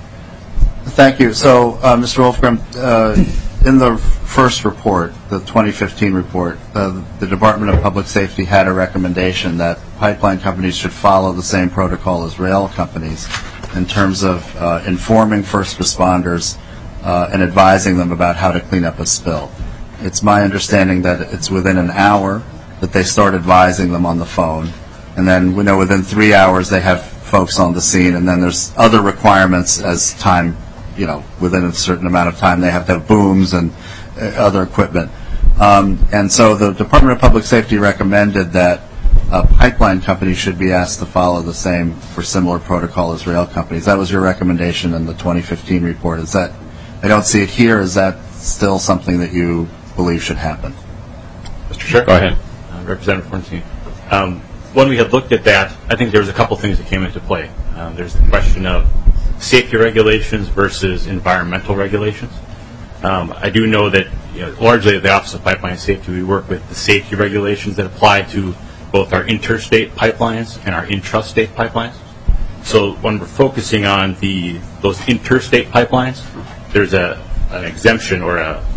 G: Thank you. So, uh, Mister Wolfgram, uh, in the first report, the twenty fifteen report, uh, the Department of Public Safety had a recommendation that pipeline companies should follow the same protocol as rail companies in terms of uh, informing first responders uh, and advising them about how to clean up a spill. It's my understanding that it's within an hour that they start advising them on the phone, and then we know within three hours they have folks on the scene, and then there's other requirements as time, you know, within a certain amount of time they have to have booms and uh, other equipment. Um, and so the Department of Public Safety recommended that uh, pipeline companies should be asked to follow the same for similar protocol as rail companies. That was your recommendation in the twenty fifteen report. Is that, I don't see it here, is that still something that you believe should happen?
M: Mister Chair?
A: Go ahead.
M: Uh, Representative Hornstein. Um, when we had looked at that, I think there was a couple things that came into play. Um, there's the question of safety regulations versus environmental regulations. Um, I do know that, you know, largely at the Office of Pipeline Safety, we work with the safety regulations that apply to both our interstate pipelines and our intrastate pipelines. So when we're focusing on the those interstate pipelines, there's a an exemption or a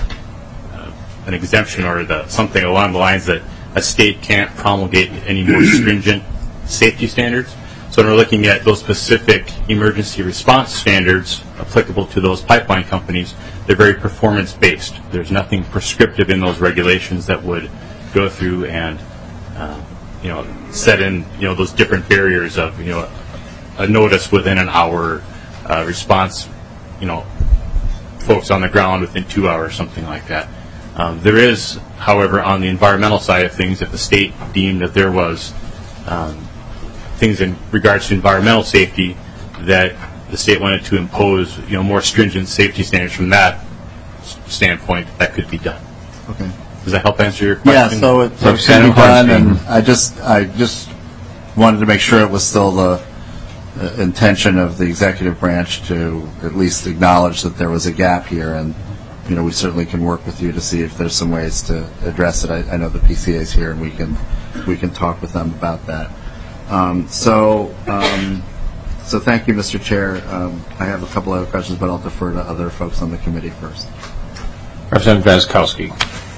M: uh, an exemption or the, something along the lines that a state can't promulgate any more stringent safety standards. So when we're looking at those specific emergency response standards applicable to those pipeline companies, they're very performance-based. There's nothing prescriptive in those regulations that would go through and, uh, you know, set in, you know, those different barriers of, you know, a notice within an hour, uh, response, you know, folks on the ground within two hours, something like that. Um, there is, however, on the environmental side of things, if the state deemed that there was um, things in regards to environmental safety that the state wanted to impose, you know, more stringent safety standards from that standpoint, that could be done.
G: Okay.
M: Does that help answer your question?
G: Yeah, so it, so it can be done, and I just, I just wanted to make sure it was still the uh, intention of the executive branch to at least acknowledge that there was a gap here, and you know, we certainly can work with you to see if there's some ways to address it. I, I know the P C A is here, and we can we can talk with them about that. Um, so, um, so thank you, Mister Chair. Um, I have a couple other questions, but I'll defer to other folks on the committee first.
A: Representative Vaskowski.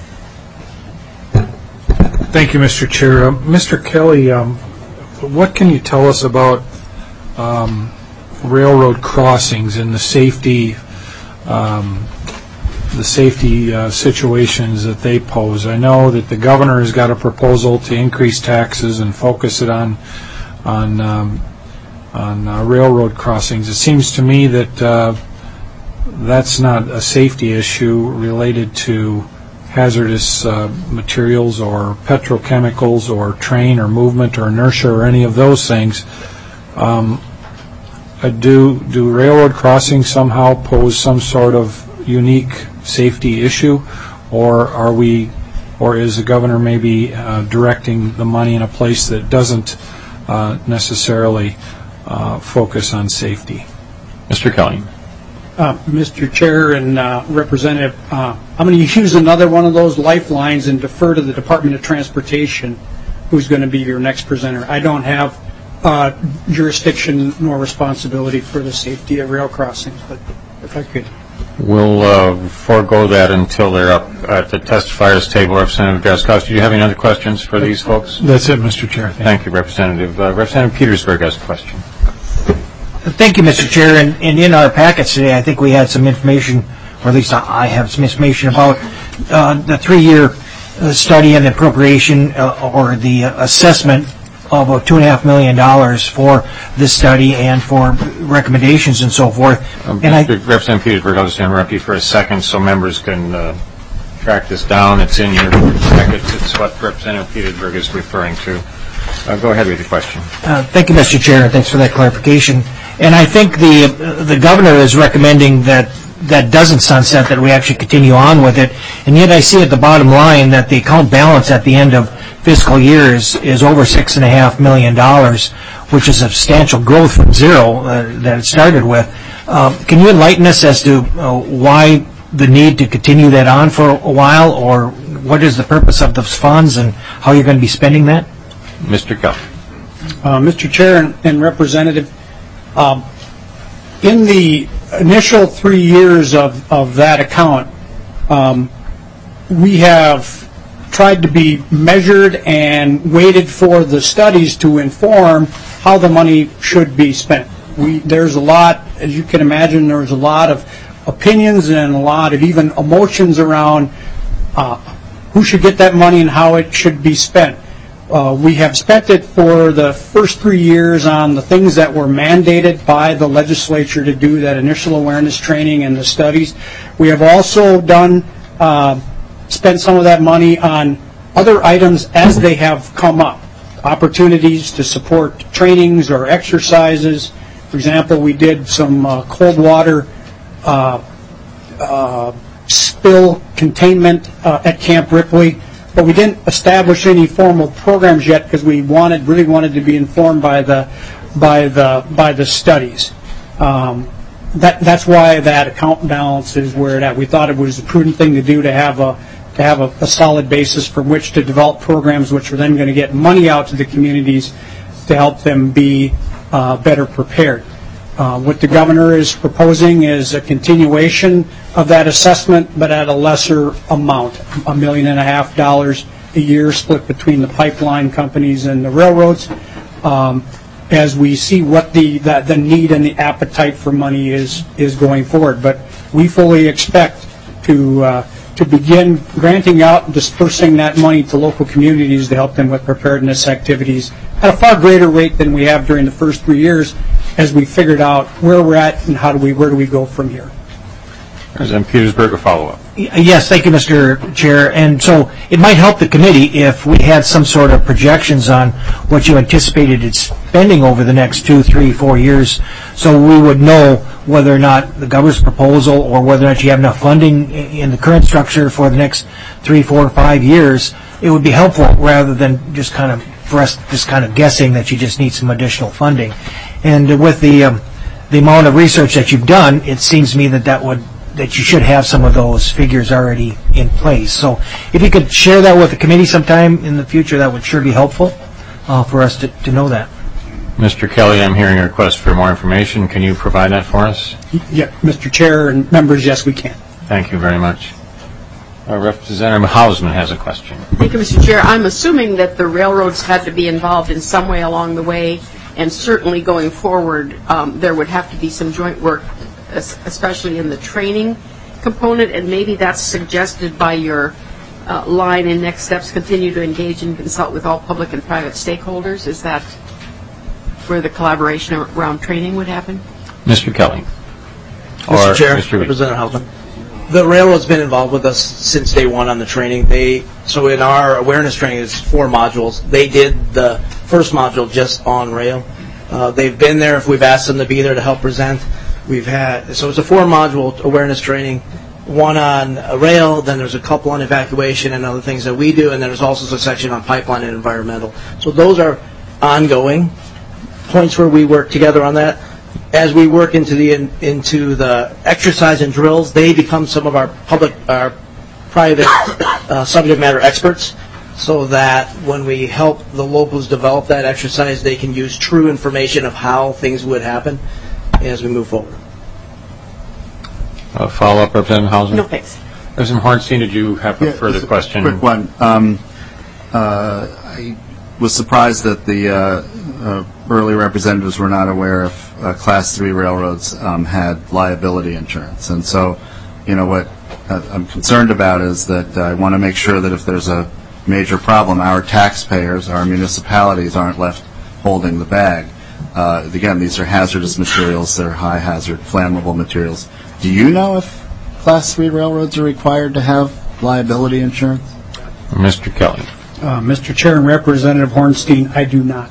N: Thank you, Mister Chair. Uh, Mister Kelly, um, what can you tell us about um, railroad crossings and the safety, um, the safety uh, situations that they pose? I know that the governor has got a proposal to increase taxes and focus it on on um, on uh, railroad crossings. It seems to me that uh, that's not a safety issue related to hazardous uh, materials or petrochemicals or train or movement or inertia or any of those things. Um, uh, do do railroad crossings somehow pose some sort of unique safety issue, or are we, or is the governor maybe uh, directing the money in a place that doesn't uh, necessarily uh, focus on safety?
A: Mister Kelly.
K: Uh, Mister Chair and uh, Representative, uh, I'm going to use another one of those lifelines and defer to the Department of Transportation, who's going to be your next presenter. I don't have uh, jurisdiction nor responsibility for the safety of rail crossings, but if I could.
A: We'll uh, forego that until they're up at the testifiers table. Representative Vaskowski, do you have any other questions for these folks?
N: That's it, Mister Chair. Thank,
A: Thank you, Representative. Uh, Representative Petersburg has a question.
E: Thank you, Mister Chair. And, and in our packets today, I think we had some information, or at least I have some information about uh, the three-year uh, study and appropriation uh, or the uh, assessment of uh, two and a half million dollars for this study and for recommendations and so forth.
A: Um,
E: and I,
A: Representative Petersburg, I'll just interrupt you for a second so members can uh, track this down. It's in your packets. It's what Representative Petersburg is referring to. Uh, go ahead with your question.
E: Uh, thank you, Mister Chair, and thanks for that clarification. And I think the uh, the governor is recommending that that doesn't sunset, that we actually continue on with it. And yet I see at the bottom line that the account balance at the end of fiscal year is, is over six and a half million dollars, which is substantial growth from zero uh, that it started with. Um, can you enlighten us as to uh, why the need to continue that on for a while, or what is the purpose of those funds and how you're going to be spending that?
A: Mister Kelly.
K: Uh, Mister Chair and, and Representative, um, in the initial three years of, of that account, um, we have tried to be measured and waited for the studies to inform how the money should be spent. We, there's a lot, as you can imagine, there's a lot of opinions and a lot of even emotions around uh, who should get that money and how it should be spent. Uh, we have spent it for the first three years on the things that were mandated by the legislature to do, that initial awareness training and the studies. We have also done, uh, spent some of that money on other items as they have come up. Opportunities to support trainings or exercises. For example, we did some uh, cold water uh, uh, spill containment uh, at Camp Ripley. But we didn't establish any formal programs yet because we wanted, really wanted to be informed by the, by the, by the studies. Um, that, that's why that account balance is where it at. We thought it was a prudent thing to do to have a, to have a, a solid basis from which to develop programs, which are then going to get money out to the communities to help them be uh, better prepared. Uh, what the governor is proposing is a continuation of that assessment, but at a lesser amount, a million and a half dollars a year split between the pipeline companies and the railroads, um, as we see what the, the the need and the appetite for money is is going forward. But we fully expect to uh, to begin granting out and dispersing that money to local communities to help them with preparedness activities at a far greater rate than we have during the first three years, as we figured out where we're at and how do we where do we go from here.
A: Representative Petersburg, a follow-up.
E: Yes, thank you, Mister Chair. And so it might help the committee if we had some sort of projections on what you anticipated its spending over the next two, three, four years, so we would know whether or not the governor's proposal or whether or not you have enough funding in the current structure for the next three, four, five years. It would be helpful rather than just kind of for us just kind of guessing that you just need some additional funding. And with the um, the amount of research that you've done, it seems to me that that would that you should have some of those figures already in place. So if you could share that with the committee sometime in the future, that would sure be helpful uh, for us to, to know that.
A: Mister Kelly, I'm hearing a request for more information. Can you provide that for us?
K: Yeah, Mister Chair and members, yes, we can.
A: Thank you very much. Uh, Representative Hausman has a question.
O: Thank you, Mister Chair. I'm assuming that the railroads had to be involved in some way along the way, and certainly going forward, um, there would have to be some joint work, especially in the training component, and maybe that's suggested by your uh, line in next steps, continue to engage and consult with all public and private stakeholders. Is that where the collaboration around training would happen?
A: Mister Kelly.
L: Mister Chair,
A: Mister
L: Representative Hausman. The railroad's been involved with us since day one on the training. They so in our awareness training, it's four modules. They did the first module just on rail. Uh, they've been there if we've asked them to be there to help present. We've had, so it's a four-module awareness training, one on uh, rail, then there's a couple on evacuation and other things that we do, and then there's also a section on pipeline and environmental. So those are ongoing points where we work together on that. As we work into the in, into the exercise and drills, they become some of our public, our private uh, subject matter experts, so that when we help the locals develop that exercise, they can use true information of how things would happen as we move forward.
A: A follow-up, Representative Hausman?
O: No, thanks.
A: Representative Hornstein, did you have a
G: Yeah,
A: further
G: just a
A: question?
G: Quick one. Um, uh, I was surprised that the uh, uh, early representatives were not aware if uh, Class three railroads um, had liability insurance. And so, you know, what uh, I'm concerned about is that I want to make sure that if there's a major problem, our taxpayers, our municipalities aren't left holding the bag. Uh, again, these are hazardous materials. They're high hazard, flammable materials. Do you know if Class three railroads are required to have liability insurance?
A: Mister Kelly.
K: Uh, Mister Chair and Representative Hornstein, I do not.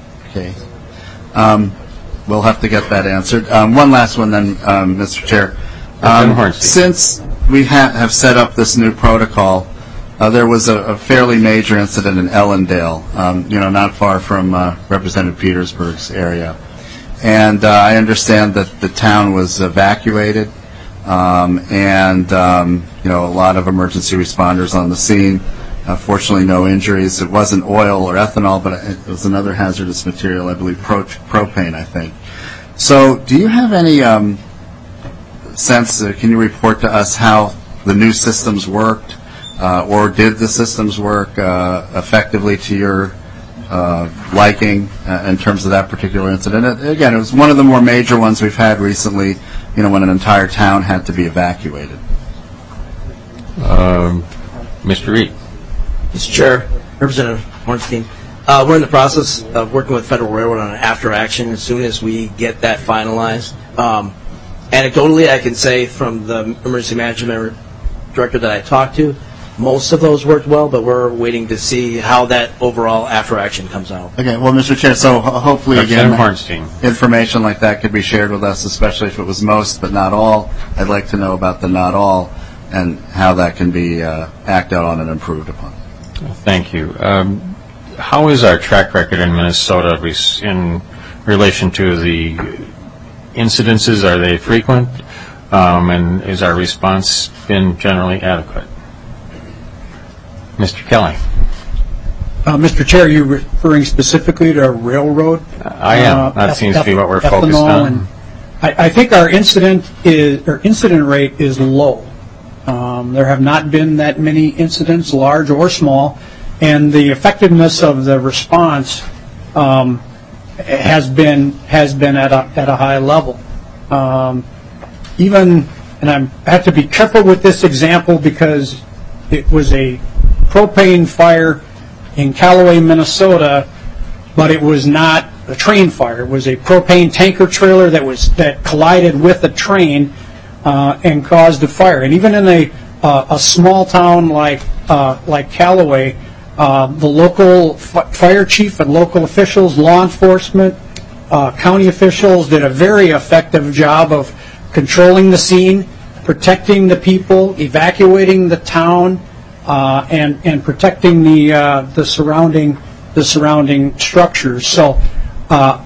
G: Okay. Um, we'll have to get that answered. Um, one last one then, um, Mister Chair. Um, since we ha- have set up this new protocol, uh, there was a, a fairly major incident in Ellendale, um, you know, not far from uh, Representative Petersburg's area. And uh, I understand that the town was evacuated, um, and, um, you know, a lot of emergency responders on the scene. Uh, fortunately, no injuries. It wasn't oil or ethanol, but it was another hazardous material, I believe, pro- propane, I think. So do you have any um, sense, uh, can you report to us how the new systems worked, uh, or did the systems work uh, effectively to your uh, liking uh, in terms of that particular incident? It, again, it was one of the more major ones we've had recently, you know, when an entire town had to be evacuated.
A: Um, Mister Reed.
L: Mister Chair, Representative Hornstein, uh, we're in the process of working with Federal Railroad on an after action as soon as we get that finalized. Um, anecdotally, I can say from the emergency management director that I talked to, most of those worked well, but we're waiting to see how that overall after action comes out.
G: Okay, well, Mister Chair, so ho- hopefully, again,
A: Hornstein.
G: information like that could be shared with us, especially if it was most but not all. I'd like to know about the not all and how that can be uh, acted on and improved upon.
A: Thank you. Um, how is our track record in Minnesota in relation to the incidences? Are they frequent? Um, and is our response been generally adequate? Mister Kelly.
K: Uh, Mister Chair, are you referring specifically to railroad?
A: I am.
K: Uh,
A: that
K: eth-
A: seems to be what we're
K: ethanol
A: focused on.
K: And I, I think our incident is, or incident rate is low. Um, there have not been that many incidents, large or small, and the effectiveness of the response um, has been has been at a at a high level. Um, even, and I'm, I have to be careful with this example because it was a propane fire in Callaway, Minnesota, but it was not a train fire. It was a propane tanker trailer that was that collided with a train uh, and caused a fire. And even in a uh, a small town like uh, like Callaway, uh, the local f- fire chief and local officials, law enforcement, uh, county officials did a very effective job of controlling the scene, protecting the people, evacuating the town, uh, and and protecting the uh, the surrounding the surrounding structures. So, uh,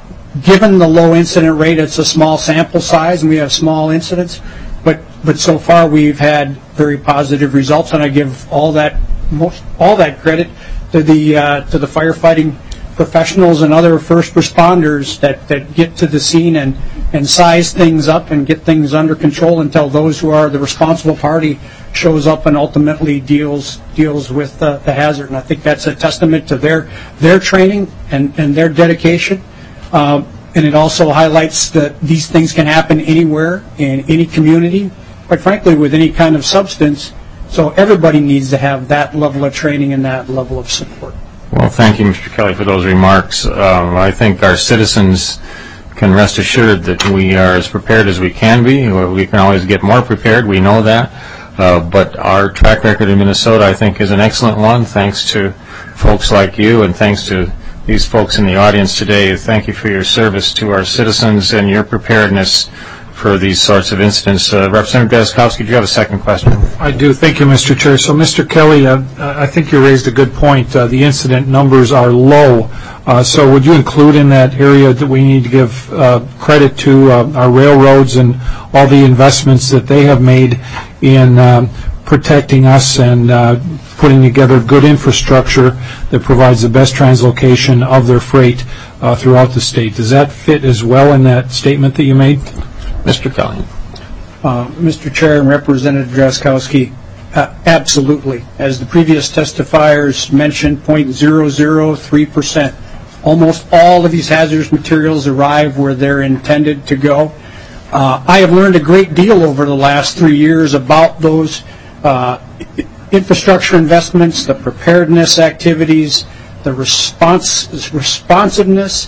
K: given the low incident rate, it's a small sample size, and we have small incidents. But but so far we've had very positive results, and I give all that most all that credit to the uh, to the firefighting professionals and other first responders that, that get to the scene and, and size things up and get things under control until those who are the responsible party shows up and ultimately deals deals with the, the hazard. And I think that's a testament to their their training and, and their dedication. Uh, and it also highlights that these things can happen anywhere in any community, quite frankly, with any kind of substance. So everybody needs to have that level of training and that level of support.
A: Well, thank you, Mister Kelly, for those remarks. Um, I think our citizens can rest assured that we are as prepared as we can be. We can always get more prepared. We know that. Uh, but our track record in Minnesota, I think, is an excellent one, thanks to folks like you and thanks to these folks in the audience today. Thank you for your service to our citizens and your preparedness for these sorts of incidents. Uh, Representative Drazkowski, do you have a second question?
N: I do. Thank you, Mister Chair. So, Mister Kelly, uh, I think you raised a good point. Uh, the incident numbers are low. Uh, so would you include in that area that we need to give uh, credit to uh, our railroads and all the investments that they have made in um, protecting us and uh, putting together good infrastructure that provides the best translocation of their freight uh, throughout the state? Does that fit as well in that statement that you made?
A: Mister Kelly.
K: Uh, Mister Chair and Representative Drazkowski, uh, absolutely. As the previous testifiers mentioned, zero point zero zero three percent. Almost all of these hazardous materials arrive where they're intended to go. Uh, I have learned a great deal over the last three years about those uh, infrastructure investments, the preparedness activities, the response, responsiveness,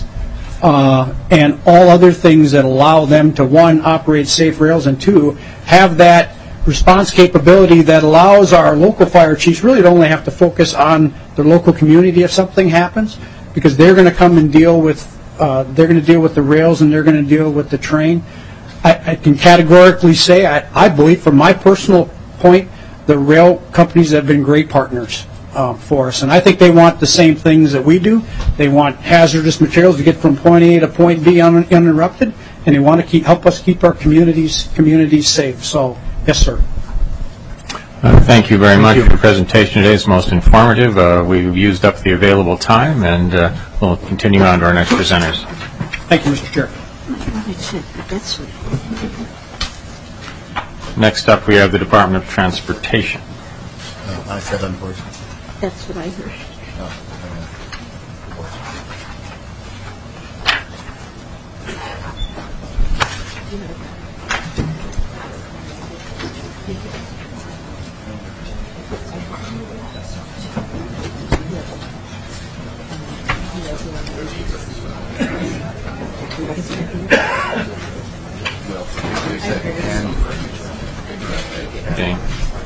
K: Uh, and all other things that allow them to, one, operate safe rails, and two, have that response capability that allows our local fire chiefs really to only have to focus on their local community if something happens, because they're going to come and deal with, uh, they're going to deal with the rails and they're going to deal with the train. I, I can categorically say, I, I believe from my personal point, the rail companies have been great partners um, for us. And I think they want the same things that we do. They want hazardous materials to get from point A to point B un, uninterrupted, and they want to keep, help us keep our communities communities safe. So, yes, sir.
A: Uh, thank you very much for your presentation today. It's most informative. Uh, we've used up the available time, and uh, we'll continue on to our next presenters.
K: Thank you, Mister Chair.
A: Next up, we have the Department of Transportation.
D: Uh, I said unfortunately.
O: That's what I heard.
A: Okay.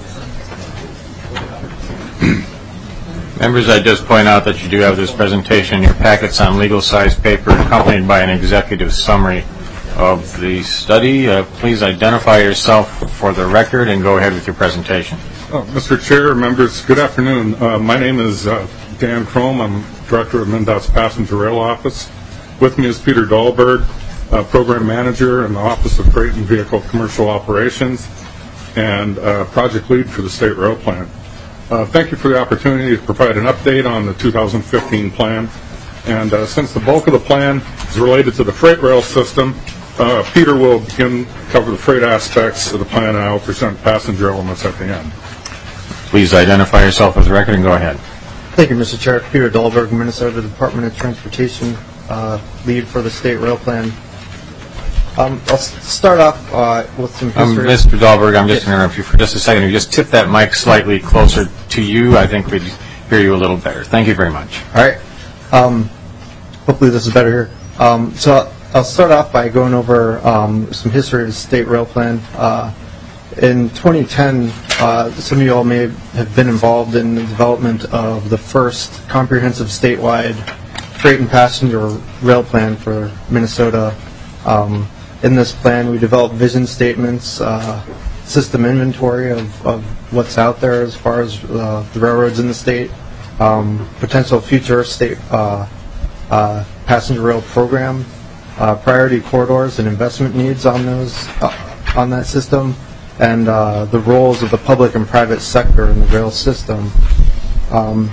A: Members, I just point out that you do have this presentation in your packets on legal-sized paper, accompanied by an executive summary of the study. Uh, please identify yourself for the record and go ahead with your presentation.
P: Oh, Mister Chair, members, good afternoon. Uh, my name is uh, Dan Chrome. I'm Director of MnDOT's Passenger Rail Office. With me is Peter Dahlberg, uh, Program Manager in the Office of Freight and Vehicle Commercial Operations and uh, Project Lead for the State Rail Plan. Uh, thank you for the opportunity to provide an update on the two thousand fifteen plan. And uh, since the bulk of the plan is related to the freight rail system, uh, Peter will begin to cover the freight aspects of the plan, and I will present passenger elements at the end.
A: Please identify yourself for the record and go ahead.
Q: Thank you, Mister Chair. Peter Dahlberg, Minnesota Department of Transportation, uh, lead for the state rail plan. Um, I'll s- start off uh, with some history.
A: Um, Mister Dahlberg, I'm just going to interrupt you for just a second. If you just tip that mic slightly closer to you, I think we'd hear you a little better. Thank you very much.
Q: All right. Um, hopefully this is better here. Um, so I'll, I'll start off by going over um, some history of the state rail plan. Uh, in twenty ten, uh, some of you all may have been involved in the development of the first comprehensive statewide freight and passenger rail plan for Minnesota. Um, in this plan, we developed vision statements, uh, system inventory of, of what's out there as far as uh, the railroads in the state, um, potential future state uh, uh, passenger rail program, uh, priority corridors and investment needs on those uh, on that system, and uh, the roles of the public and private sector in the rail system. Um,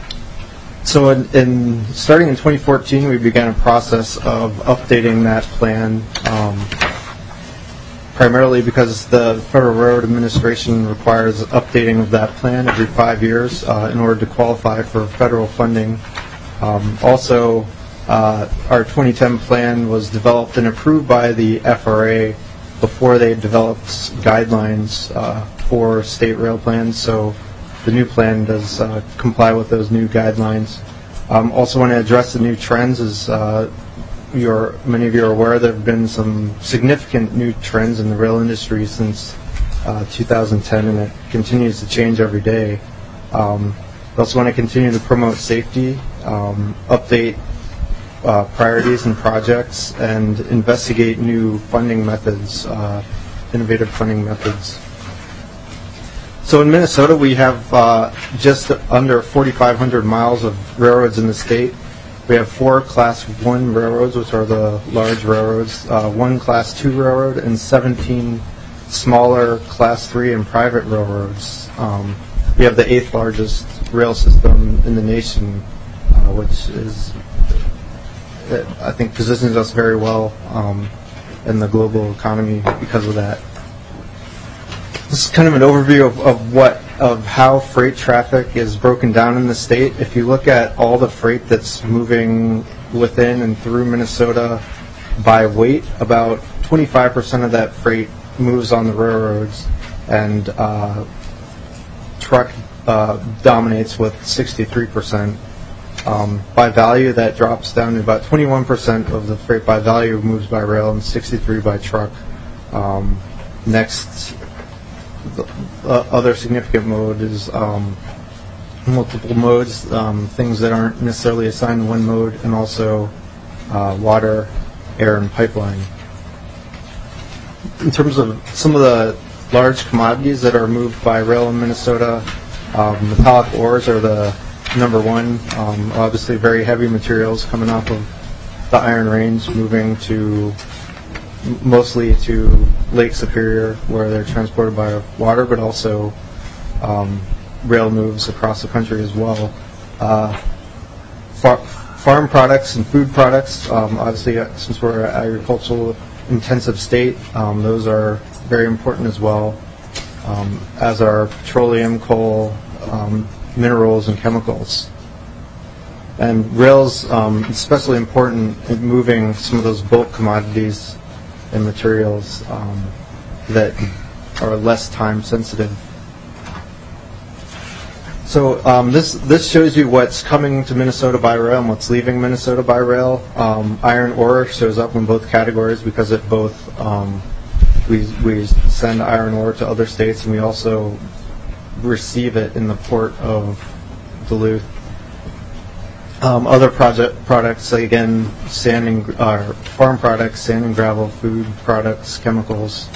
Q: So in, in starting in twenty fourteen, we began a process of updating that plan, um, primarily because the Federal Railroad Administration requires updating of that plan every five years uh, in order to qualify for federal funding. Um, also, uh, our twenty ten plan was developed and approved by the F R A before they developed guidelines uh, for state rail plans. So the new plan does uh, comply with those new guidelines. Um, also want to address the new trends. As uh, you're, many of you are aware, there have been some significant new trends in the rail industry since uh, two thousand ten, and it continues to change every day. Um, we also want to continue to promote safety, um, update uh, priorities and projects, and investigate new funding methods, uh, innovative funding methods. So in Minnesota, we have uh, just under forty-five hundred miles of railroads in the state. We have four Class one railroads, which are the large railroads, uh, one Class two railroad, and seventeen smaller Class three and private railroads. Um, we have the eighth largest rail system in the nation, uh, which is, I think, positions us very well um, in the global economy because of that. This is kind of an overview of, of what of how freight traffic is broken down in the state. If you look at all the freight that's moving within and through Minnesota by weight, about twenty-five percent of that freight moves on the railroads, and uh, truck uh, dominates with sixty-three percent. Um, by value, that drops down to about twenty-one percent of the freight by value moves by rail and sixty-three by truck. Um, next, the uh, other significant mode is um, multiple modes, um, things that aren't necessarily assigned to one mode, and also uh, water, air, and pipeline. in terms of some of the large commodities that are moved by rail in Minnesota, um, metallic ores are the number one. Um, obviously, very heavy materials coming off of the Iron Range, moving to mostly to Lake Superior, where they're transported by water, but also um, rail moves across the country as well. Uh, far, farm products and food products, um, obviously, uh, since we're an agricultural intensive state, um, those are very important as well, um, as are petroleum, coal, um, minerals, and chemicals. And rail's um, especially important in moving some of those bulk commodities and materials um, that are less time sensitive. So um, this this shows you what's coming to Minnesota by rail and what's leaving Minnesota by rail. Um, iron ore shows up in both categories because it both um, we we send iron ore to other states, and we also receive it in the port of Duluth. Um, other project products, like again, sand and uh, farm products, sand and gravel, food products, chemicals.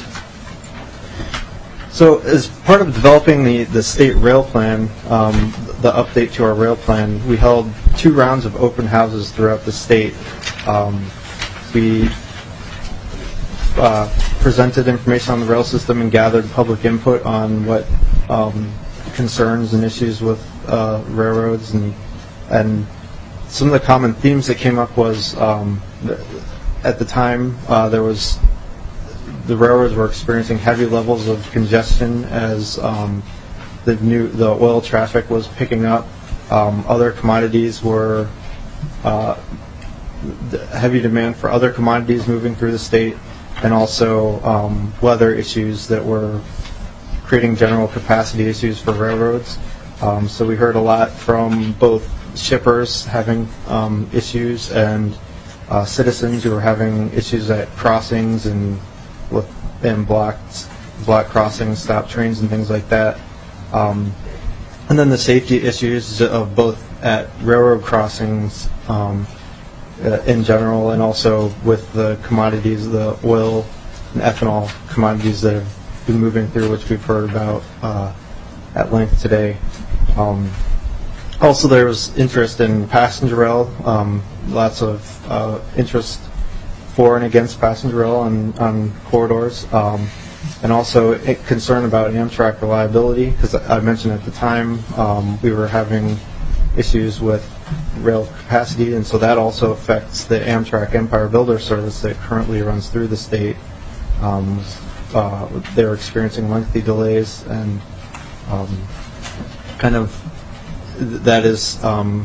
Q: So as part of developing the, the state rail plan, um, the update to our rail plan, we held two rounds of open houses throughout the state. Um, we uh, presented information on the rail system and gathered public input on what um, concerns and issues with uh, railroads, and and some of the common themes that came up was um, at the time uh, there was the railroads were experiencing heavy levels of congestion as um, the new the oil traffic was picking up. Um, other commodities were uh, heavy demand for other commodities moving through the state, and also um, weather issues that were creating general capacity issues for railroads. Um, so we heard a lot from both shippers having um, issues and uh, citizens who were having issues at crossings and with and blocked block crossings, stop trains, and things like that. Um, and then the safety issues of both at railroad crossings um, uh, in general, and also with the commodities, the oil and ethanol commodities that have been moving through, which we've heard about uh, at length today. Um, also, there was interest in passenger rail, um, lots of uh, interest for and against passenger rail on, on corridors, um, and also a concern about Amtrak reliability, because I mentioned at the time um, we were having issues with rail capacity, and so that also affects the Amtrak Empire Builder service that currently runs through the state. Um, uh, they're experiencing lengthy delays, and um, kind of th- that is um,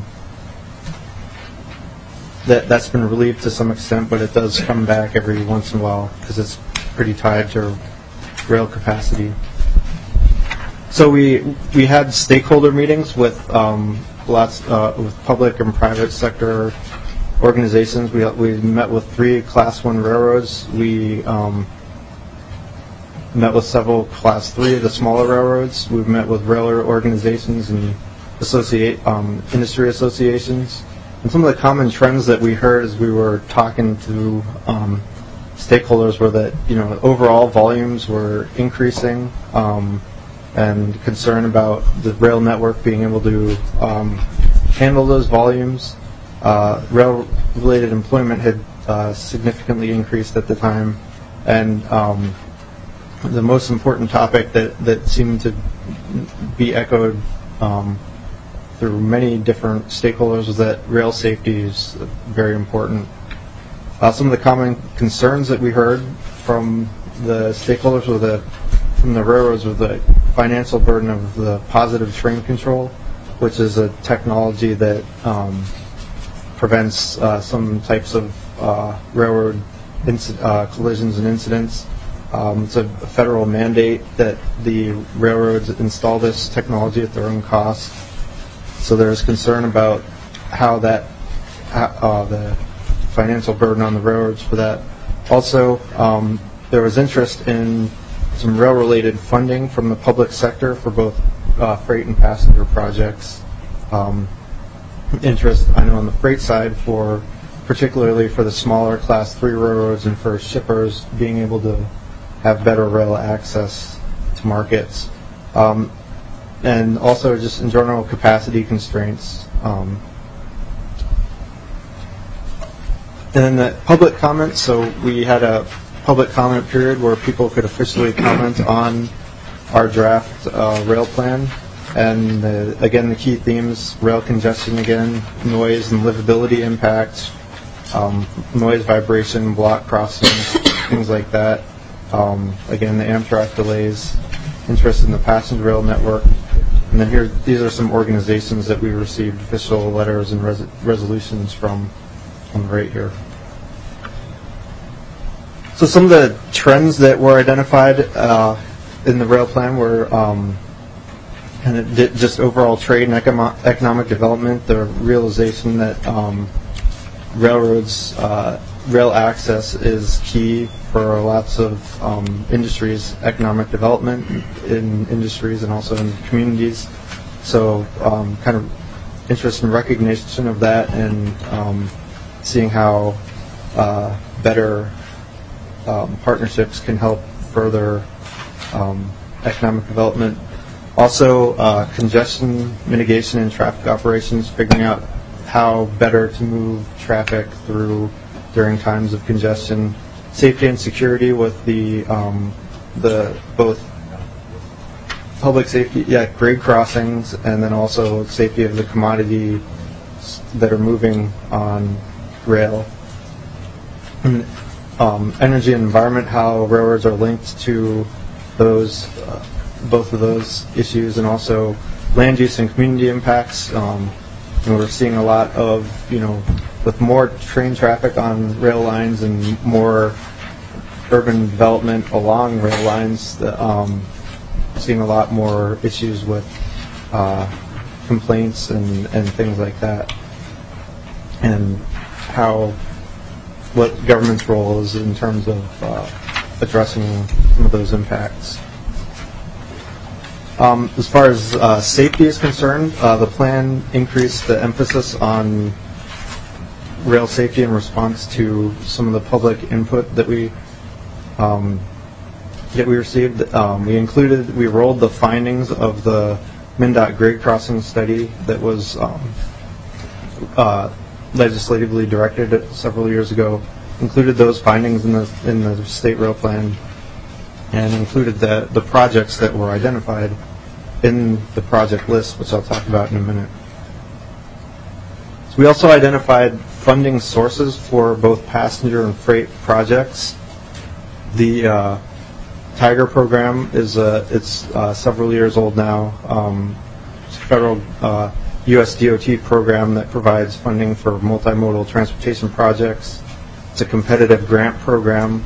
Q: that that's been relieved to some extent, but it does come back every once in a while because it's pretty tied to rail capacity. So we we had stakeholder meetings with um, lots uh, with public and private sector organizations. We we met with three Class One railroads. We um, met with several Class Three, the smaller railroads. We've met with railroad organizations and associate um, industry associations. And some of the common trends that we heard as we were talking to um, stakeholders were that, you know, overall volumes were increasing, um, and concern about the rail network being able to um, handle those volumes. Uh, rail-related employment had uh, significantly increased at the time, and um, the most important topic that, that seemed to be echoed um, through many different stakeholders was that rail safety is very important. Uh, some of the common concerns that we heard from the stakeholders were the, from the railroads were the financial burden of the positive train control, which is a technology that um, prevents uh, some types of uh, railroad inc- uh, collisions and incidents. Um, it's a federal mandate that the railroads install this technology at their own cost. So there's concern about how that, uh, the financial burden on the railroads for that. Also, um, there was interest in some rail-related funding from the public sector for both uh, freight and passenger projects. Um, interest, I know, on the freight side, for particularly for the smaller Class Three railroads and for shippers being able to have better rail access to markets. Um, and also just in general capacity constraints. Um, and then the public comment, so we had a public comment period where people could officially comment on our draft uh, rail plan. And the, again, the key themes, rail congestion again, noise and livability impacts, um, noise, vibration, block crossings, things like that. Um, again, the Amtrak delays, interest in the passenger rail network. And then here, these are some organizations that we received official letters and res resolutions from on the right here. So some of the trends that were identified uh, in the rail plan were um, kind of just overall trade and econo economic development, the realization that um, railroads, uh, rail access is key for lots of um, industries, economic development in industries and also in communities. So um, kind of interest and recognition of that, and um, seeing how uh, better um, partnerships can help further um, economic development. Also, uh, congestion mitigation and traffic operations, figuring out how better to move traffic through during times of congestion. Safety and security with the um, the both public safety, yeah, grade crossings, and then also safety of the commodity that are moving on rail. And, um, energy and environment, how railroads are linked to those, uh, both of those issues, and also land use and community impacts. Um, and we're seeing a lot of, you know, with more train traffic on rail lines and more urban development along rail lines, the, um, seeing a lot more issues with uh, complaints and, and things like that, and how what government's role is in terms of uh, addressing some of those impacts. Um, as far as uh, safety is concerned, uh, the plan increased the emphasis on rail safety in response to some of the public input that we um, that we received. Um, we included, we rolled the findings of the MnDOT grade crossing study that was um, uh, legislatively directed several years ago. Included those findings in the in the state rail plan, and included the the projects that were identified in the project list, which I'll talk about in a minute. So we also identified funding sources for both passenger and freight projects. The uh, Tiger program is uh, it's uh, several years old now. Um, it's a federal uh, U S D O T program that provides funding for multimodal transportation projects. It's a competitive grant program.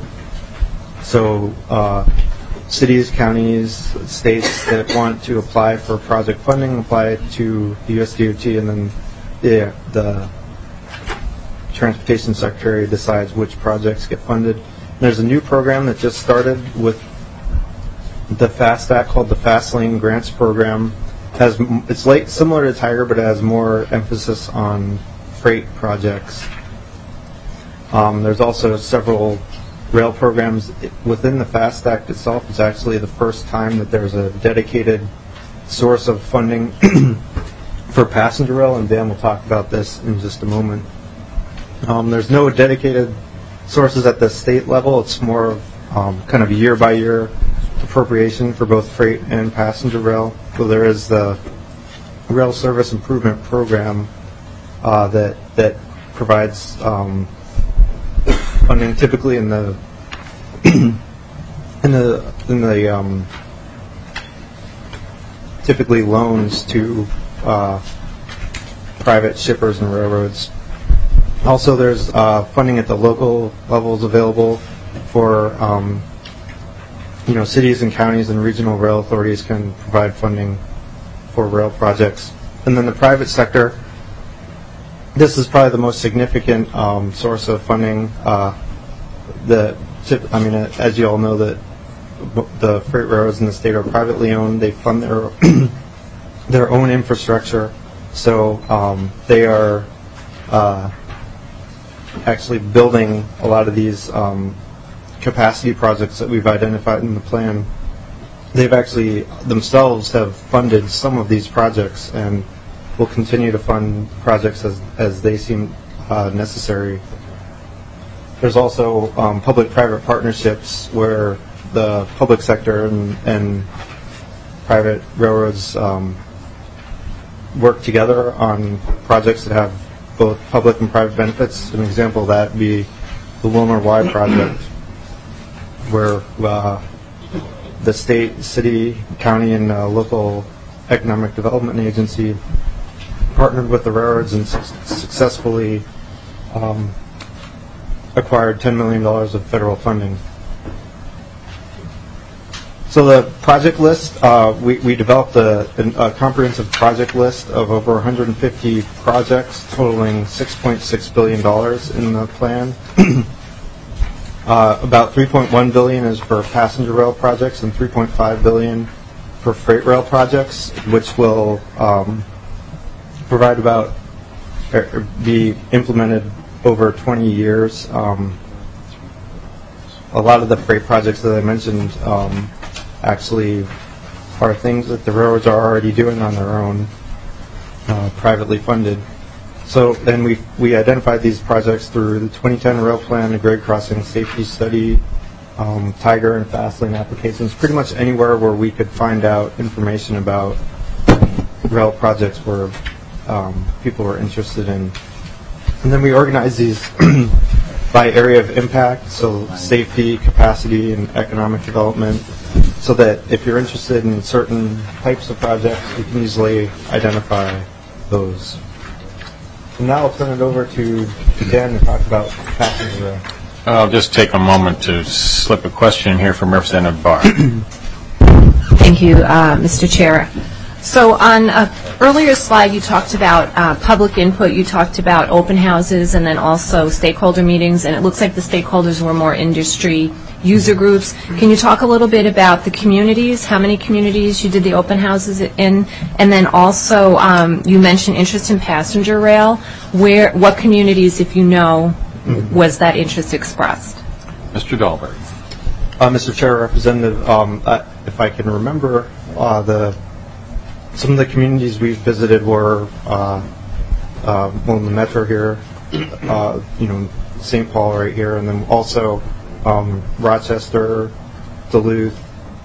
Q: So uh, cities, counties, states that want to apply for project funding apply to the U S D O T, and then yeah, the Transportation Secretary decides which projects get funded. And there's a new program that just started with the FAST Act called the Fast Lane Grants Program. Has it's like similar to Tiger, but it has more emphasis on freight projects. Um, there's also several rail programs within the FAST Act itself. It's actually the first time that there's a dedicated source of funding for passenger rail, and Dan will talk about this in just a moment. Um, there's no dedicated sources at the state level. It's more of um, kind of year by year appropriation for both freight and passenger rail. So there is the Rail Service Improvement Program uh, that that provides um, funding, typically in the in the in the um, typically loans to uh, private shippers and railroads. Also, there's uh, funding at the local levels available for um, you know, cities and counties and regional rail authorities can provide funding for rail projects. And then the private sector, this is probably the most significant um, source of funding. Uh, the I mean, uh, as you all know, that the freight railroads in the state are privately owned. They fund their their own infrastructure, so um, they are uh, actually building a lot of these um, capacity projects that we've identified in the plan, they've actually themselves have funded some of these projects and will continue to fund projects as, as they seem uh, necessary. There's also um, public-private partnerships where the public sector and, and private railroads um, work together on projects that have both public and private benefits. An example of that would be the Wilmer Y project, where uh, the state, city, county, and uh, local economic development agency partnered with the railroads and su- successfully um, acquired ten million dollars of federal funding. So the project list, uh, we, we developed a, a comprehensive project list of over one hundred fifty projects totaling six point six billion dollars in the plan. uh, about three point one billion dollars is for passenger rail projects and three point five billion dollars for freight rail projects, which will um, provide about, er, be implemented over twenty years. Um, a lot of the freight projects that I mentioned um, actually are things that the railroads are already doing on their own, uh, privately funded. So then we we identified these projects through the twenty ten rail plan, the grade crossing safety study, um, Tiger and Fastlane applications, pretty much anywhere where we could find out information about rail projects where um, people were interested in. And then we organize these by area of impact, so safety, capacity, and economic development, so that if you're interested in certain types of projects, you can easily identify those. And now I'll turn it over to Dan to talk about passenger rail.
A: I'll just take a moment to slip a question here from Representative Barr.
R: Thank you, uh, Mister Chair. So on an earlier slide, you talked about uh, public input, you talked about open houses, and then also stakeholder meetings, and it looks like the stakeholders were more industry user groups. Can you talk a little bit about the communities, how many communities you did the open houses in, and then also um, you mentioned interest in passenger rail. Where, what communities, if you know, was that interest expressed?
A: Mister Dahlberg.
Q: Uh, Mister Chair, Representative, um, uh, if I can remember, uh, the some of the communities we visited were, uh, uh, well, in the metro here, uh, you know, Saint Paul right here, and then also um, Rochester, Duluth,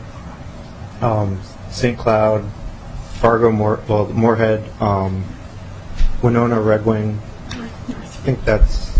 Q: um, Saint Cloud, Fargo, Moor, well, Moorhead, um, Winona, Red Wing. I think that's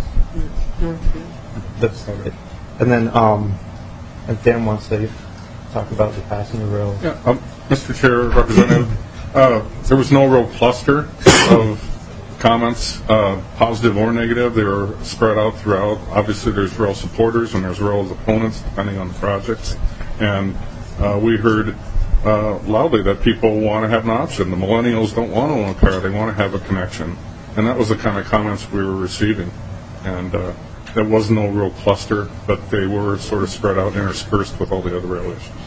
Q: that's it. And then, um, and Dan wants to talk about the passenger rail.
P: Yeah, um, Mister Chair, Representative. Uh, there was no real cluster of comments, uh, positive or negative. They were spread out throughout. Obviously, there's rail supporters and there's rail opponents, depending on the projects. And uh, we heard uh, loudly that people want to have an option. The millennials don't want to own a car. They want to have a connection. And that was the kind of comments we were receiving. And uh, there was no real cluster, but they were sort of spread out, interspersed with all the other rail issues.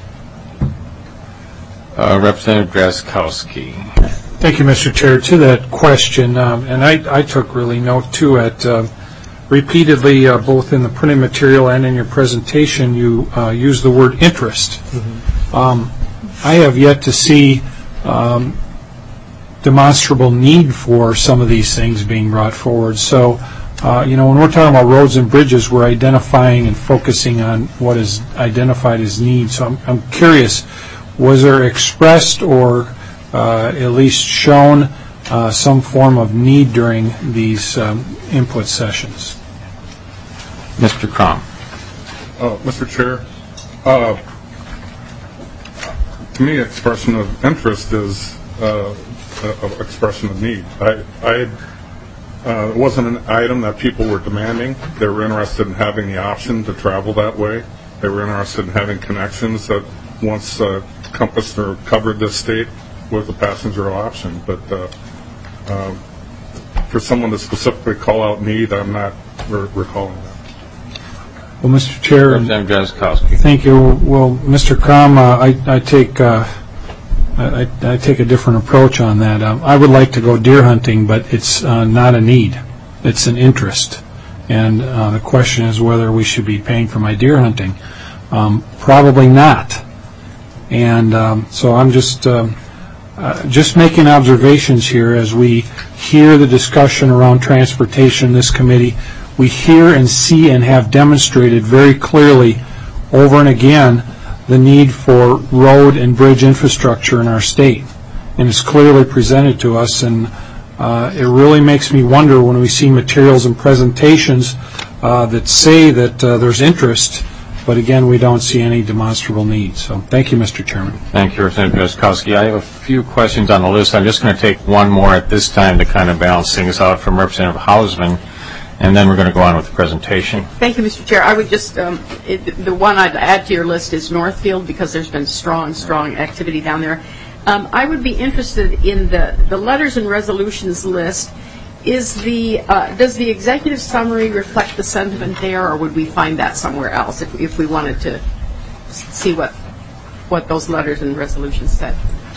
A: Uh, Representative Drazkowski.
N: Thank you, Mister Chair. To that question, um, and I, I took really note too at uh, repeatedly, uh, both in the printed material and in your presentation, you uh, use the word interest. Mm-hmm. um, I have yet to see um, demonstrable need for some of these things being brought forward. So, uh, you know, when we're talking about roads and bridges, we're identifying and focusing on what is identified as need. So I'm, I'm curious, was there expressed or uh, at least shown uh, some form of need during these um, input sessions?
A: Mister Crom.
P: Uh, Mister Chair, uh, to me, expression of interest is uh, an expression of need. I, I uh, it wasn't an item that people were demanding. They were interested in having the option to travel that way. They were interested in having connections that once uh, encompassed or covered this state with a passenger option. But uh, uh, for someone to specifically call out need, I'm not re- recalling that.
N: Well, Mister Chair,
A: Representative Drazkowski.
N: Thank you. Well, Mister Crom, uh, I, I take uh, I, I take a different approach on that. Um, I would like to go deer hunting, but it's uh, not a need; it's an interest. And uh, the question is whether we should be paying for my deer hunting. Um, probably not. And um, so I'm just um, uh, just making observations here as we hear the discussion around transportation in this committee. We hear and see and have demonstrated very clearly over and again the need for road and bridge infrastructure in our state. And it's clearly presented to us, and uh, it really makes me wonder when we see materials and presentations uh, that say that uh, there's interest, but again, we don't see any demonstrable need. So thank you, Mister Chairman.
A: Thank you, Representative Gostkowski. I have a few questions on the list. I'm just going to take one more at this time to kind of balance things out from Representative Hausman, and then we're going to go on with the presentation.
O: Thank you, Mister Chair. I would just, um, it, the one I'd add to your list is Northfield, because there's been strong, strong activity down there. Um, I would be interested in the, the letters and resolutions list. Is the, uh, does the executive summary reflect the sentiment there, or would we find that somewhere else if, if we wanted to see what, what those letters and resolutions said?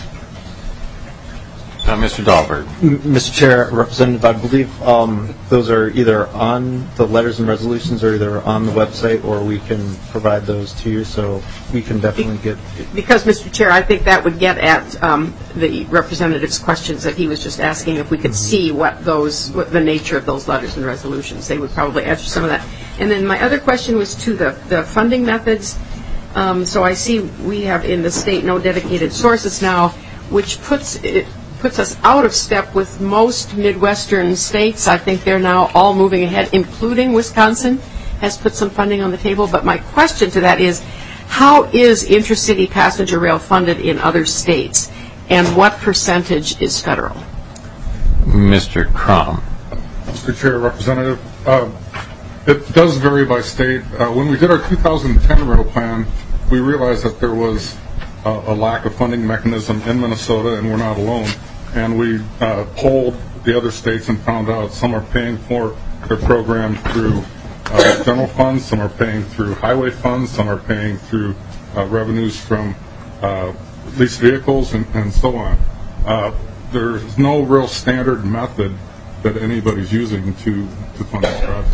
A: Uh, Mister Dahlberg.
Q: Mister Chair, Representative, I believe um, those are either on the letters and resolutions or either on the website, or we can provide those to you, so we can definitely get...
O: Because, Mister Chair, I think that would get at um, the representative's questions that he was just asking, if we could see what those, what the nature of those letters and resolutions. They would probably answer some of that. And then my other question was to the, the funding methods. Um, so I see we have in the state no dedicated sources now, which puts it, puts us out of step with most Midwestern states. I think they're now all moving ahead, including Wisconsin has put some funding on the table. But my question to that is, how is intercity passenger rail funded in other states, and what percentage is federal?
A: Mister Crum.
P: Mister Chair, Representative, uh, it does vary by state. Uh, when we did our two thousand ten rail plan, we realized that there was uh, a lack of funding mechanism in Minnesota, and we're not alone. And we uh, polled the other states and found out some are paying for their program through uh, general funds, some are paying through highway funds, some are paying through uh, revenues from uh, leased vehicles, and, and so on. Uh, there's no real standard method that anybody's using to, to fund this project.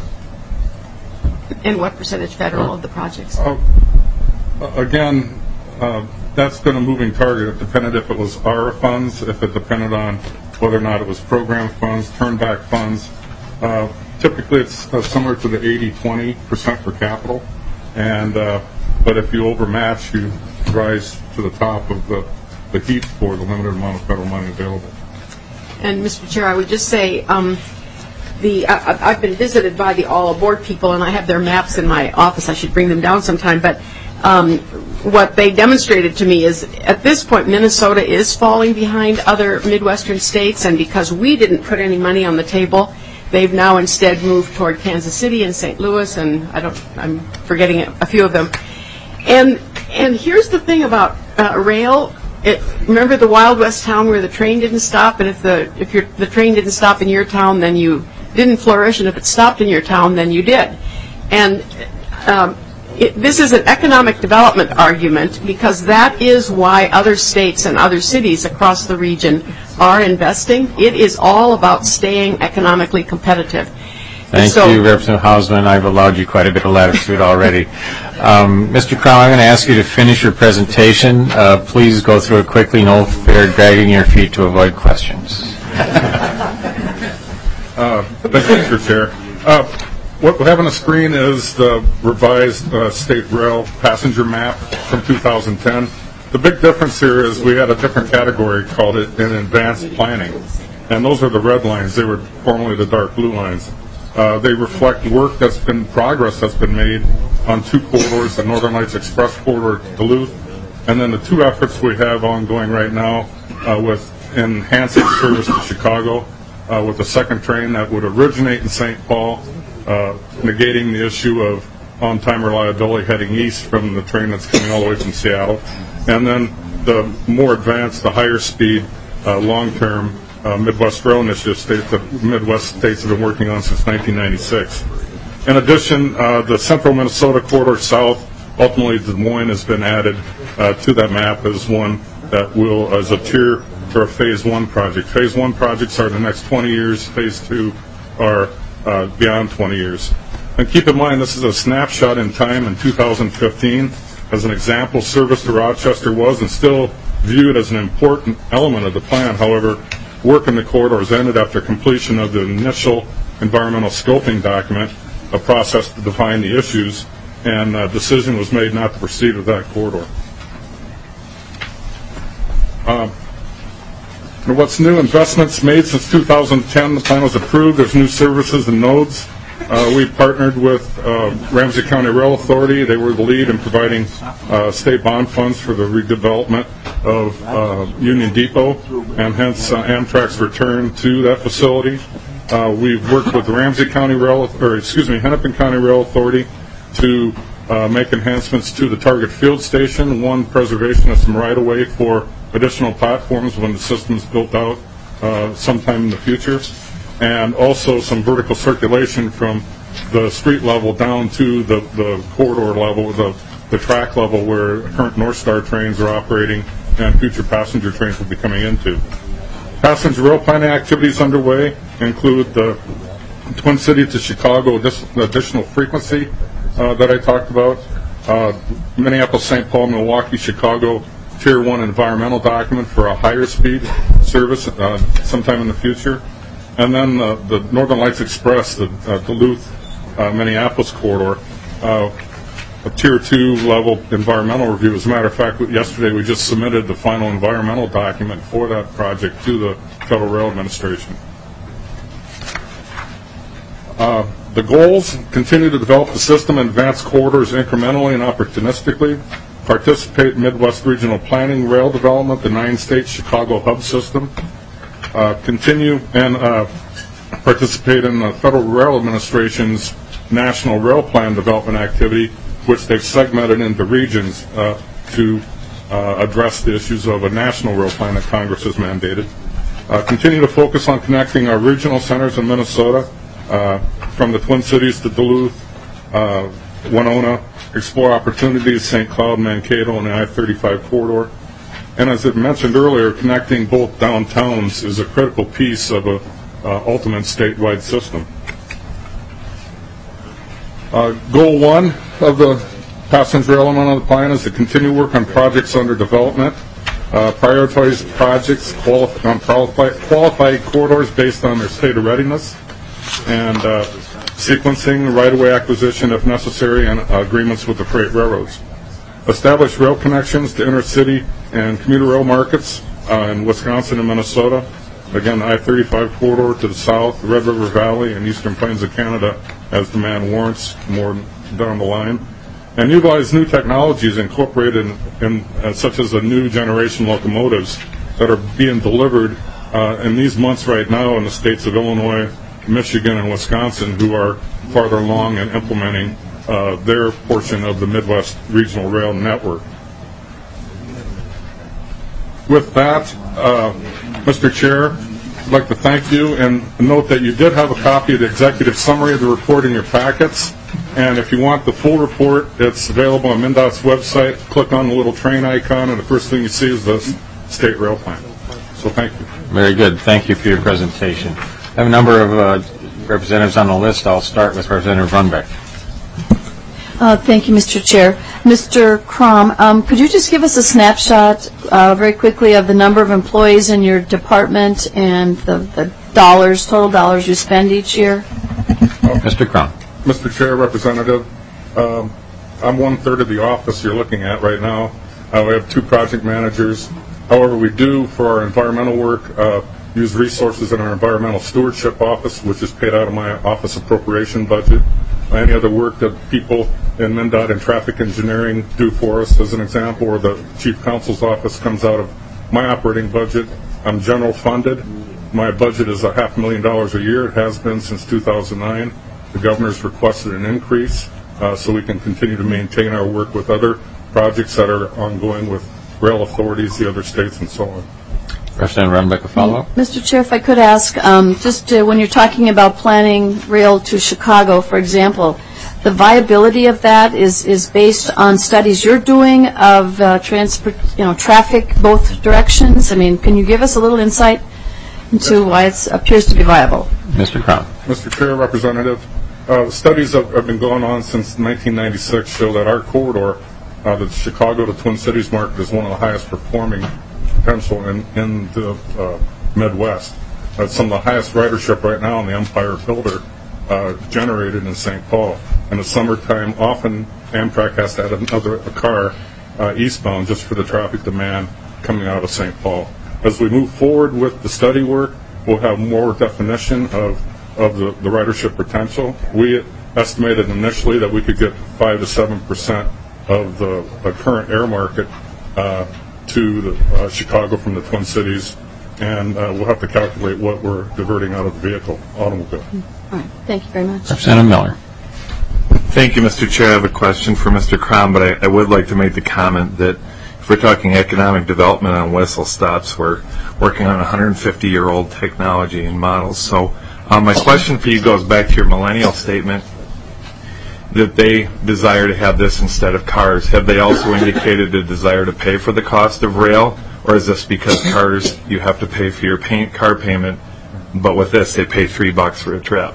O: And what percentage federal uh, of the projects?
P: Uh, again, uh, that's been a moving target. It depended if it was A R R A funds, if it depended on whether or not it was program funds, turnback funds. Uh, typically, it's uh, similar to the eighty twenty percent for capital, and uh, but if you overmatch, you rise to the top of the, the heap for the limited amount of federal money available.
O: And Mister Chair, I would just say, um, the I, I've been visited by the All Aboard people, and I have their maps in my office. I should bring them down sometime, but um, what they demonstrated to me is, at this point, Minnesota is falling behind other Midwestern states, and because we didn't put any money on the table, they've now instead moved toward Kansas City and Saint Louis, and I don't, I'm forgetting a few of them. And and here's the thing about uh, rail. It, remember the Wild West town where the train didn't stop, and if the if your the train didn't stop in your town, then you didn't flourish, and if it stopped in your town, then you did. And um, it, this is an economic development argument, because that is why other states and other cities across the region are investing. It is all about staying economically competitive.
A: Thank
O: so,
A: you, Representative Hausman. I've allowed you quite a bit of latitude already. Um, Mister Crown, I'm going to ask you to finish your presentation. Uh, please go through it quickly. No fair dragging your feet to avoid questions.
P: uh, thank you, Mister Chair. Uh, what we have on the screen is the revised uh, state rail passenger map from two thousand ten. The big difference here is we had a different category called it in advanced planning, and those are the red lines. They were formerly the dark blue lines. Uh, they reflect work that's been, progress that's been made on two corridors, the Northern Lights Express corridor to Duluth, and then the two efforts we have ongoing right now uh, with enhancing service to Chicago uh, with the second train that would originate in Saint Paul, uh, negating the issue of on-time reliability heading east from the train that's coming all the way from Seattle, and then the more advanced, the higher speed, uh, long-term Uh, Midwest Rail Initiative state that Midwest states have been working on since nineteen ninety-six. In addition, uh, the Central Minnesota Corridor South, ultimately Des Moines, has been added uh, to that map as one that will, as a tier for a Phase One project. Phase One projects are the next twenty years. Phase Two are uh, beyond twenty years. And keep in mind, this is a snapshot in time in two thousand fifteen. As an example, service to Rochester was and still viewed as an important element of the plan. However, work in the corridors ended after completion of the initial environmental scoping document, a process to define the issues, and a decision was made not to proceed with that corridor. Uh, what's new? Investments made since two thousand ten. The plan was approved. There's new services and nodes. Uh, we partnered with uh, Ramsey County Rail Authority. They were the lead in providing uh, state bond funds for the redevelopment of uh, Union Depot, and hence uh, Amtrak's return to that facility. Uh, we've worked with Ramsey County Rail, or excuse me, Hennepin County Rail Authority to uh, make enhancements to the Target Field Station. One, preservation of some right-of-way for additional platforms when the system's built out uh, sometime in the future, and also some vertical circulation from the street level down to the, the corridor level, the, the track level where current North Star trains are operating and future passenger trains will be coming into. Passenger rail planning activities underway include the Twin City to Chicago additional frequency uh, that I talked about, uh, Minneapolis, Saint Paul, Milwaukee, Chicago Tier one environmental document for a higher speed service uh, sometime in the future, and then uh, the Northern Lights Express, the uh, Duluth, uh, Minneapolis corridor, uh, a Tier two level environmental review. As a matter of fact, yesterday we just submitted the final environmental document for that project to the Federal Rail Administration. Uh, the goals: continue to develop the system and advance corridors incrementally and opportunistically, participate in Midwest Regional Planning rail development, the nine-state Chicago hub system, uh, continue and uh, participate in the Federal Rail Administration's National Rail Plan development activity, which they've segmented into regions uh, to uh, address the issues of a national rail plan that Congress has mandated. Uh, continue to focus on connecting our regional centers in Minnesota, uh, from the Twin Cities to Duluth, uh, Winona, explore opportunities, Saint Cloud, Mankato, and the I thirty-five corridor. And as I mentioned earlier, connecting both downtowns is a critical piece of a uh, ultimate statewide system. Uh, goal one of the passenger element of the plan is to continue work on projects under development, uh, prioritize projects, qualif- on qualified, qualified corridors based on their state of readiness, and uh, sequencing right-of-way acquisition if necessary, and uh, agreements with the freight railroads. Establish rail connections to intercity and commuter rail markets uh, in Wisconsin and Minnesota. Again, the I thirty-five corridor to the south, the Red River Valley, and Eastern Plains of Canada as demand warrants more down the line. And utilize new technologies incorporated in, in uh, such as the new generation locomotives that are being delivered uh, in these months right now in the states of Illinois, Michigan, and Wisconsin, who are farther along in implementing uh, their portion of the Midwest Regional Rail Network. With that, uh, Mister Chair, I'd like to thank you and note that you did have a copy of the executive summary of the report in your packets. And if you want the full report, it's available on MnDOT's website. Click on the little train icon, and the first thing you see is the state rail plan. So thank you.
A: Very good. Thank you for your presentation. I have a number of uh, representatives on the list. I'll start with Representative Runbeck.
S: Uh, thank you, Mister Chair. Mister Crom, um, could you just give us a snapshot uh, very quickly of the number of employees in your department and the, the dollars, total dollars you spend each year?
A: Mister Crom.
P: Mister Chair, Representative, um, I'm one-third of the office you're looking at right now. Uh, we have two project managers. However, we do, for our environmental work, uh, use resources in our environmental stewardship office, which is paid out of my office appropriation budget. Any other work that people in MnDOT and traffic engineering do for us, as an example, or the Chief Counsel's office, comes out of my operating budget. I'm general funded. My budget is a half million dollars a year. It has been since two thousand nine. The governor's requested an increase uh, so we can continue to maintain our work with other projects that are ongoing with rail authorities, the other states, and so on.
A: Representative Runbeck, a follow-up?
S: Mister Chair, if I could ask, um, just uh, when you're talking about planning rail to Chicago, for example, the viability of that is, is based on studies you're doing of uh, transport, you know, traffic both directions. I mean, can you give us a little insight into why it appears to be viable?
A: Mister Crom.
P: Mister Chair, Representative, uh, studies that have been going on since nineteen ninety-six show that our corridor, uh, the Chicago to Twin Cities market, is one of the highest performing potential in, in the uh, Midwest. It's some of the highest ridership right now in the Empire Builder uh, generated in Saint Paul. In the summertime, often Amtrak has to add another a car uh, eastbound just for the traffic demand coming out of Saint Paul. As we move forward with the study work, we'll have more definition of, of the, the ridership potential. We estimated initially that we could get five to seven percent of the, the current air market uh, to the, uh, Chicago from the Twin Cities, and uh, we'll have to calculate what we're diverting out of the vehicle, automobile.
S: All right. Thank you very much.
A: Representative Miller.
T: Thank you, Mister Chair. I have a question for Mister Crom, but I, I would like to make the comment that if we're talking economic development on whistle stops, we're working on a one hundred fifty year old technology and models. So um, my question for you goes back to your millennial statement that they desire to have this instead of cars. Have they also indicated a desire to pay for the cost of rail, or is this because cars you have to pay for your pay- car payment, but with this they pay three bucks for a trip?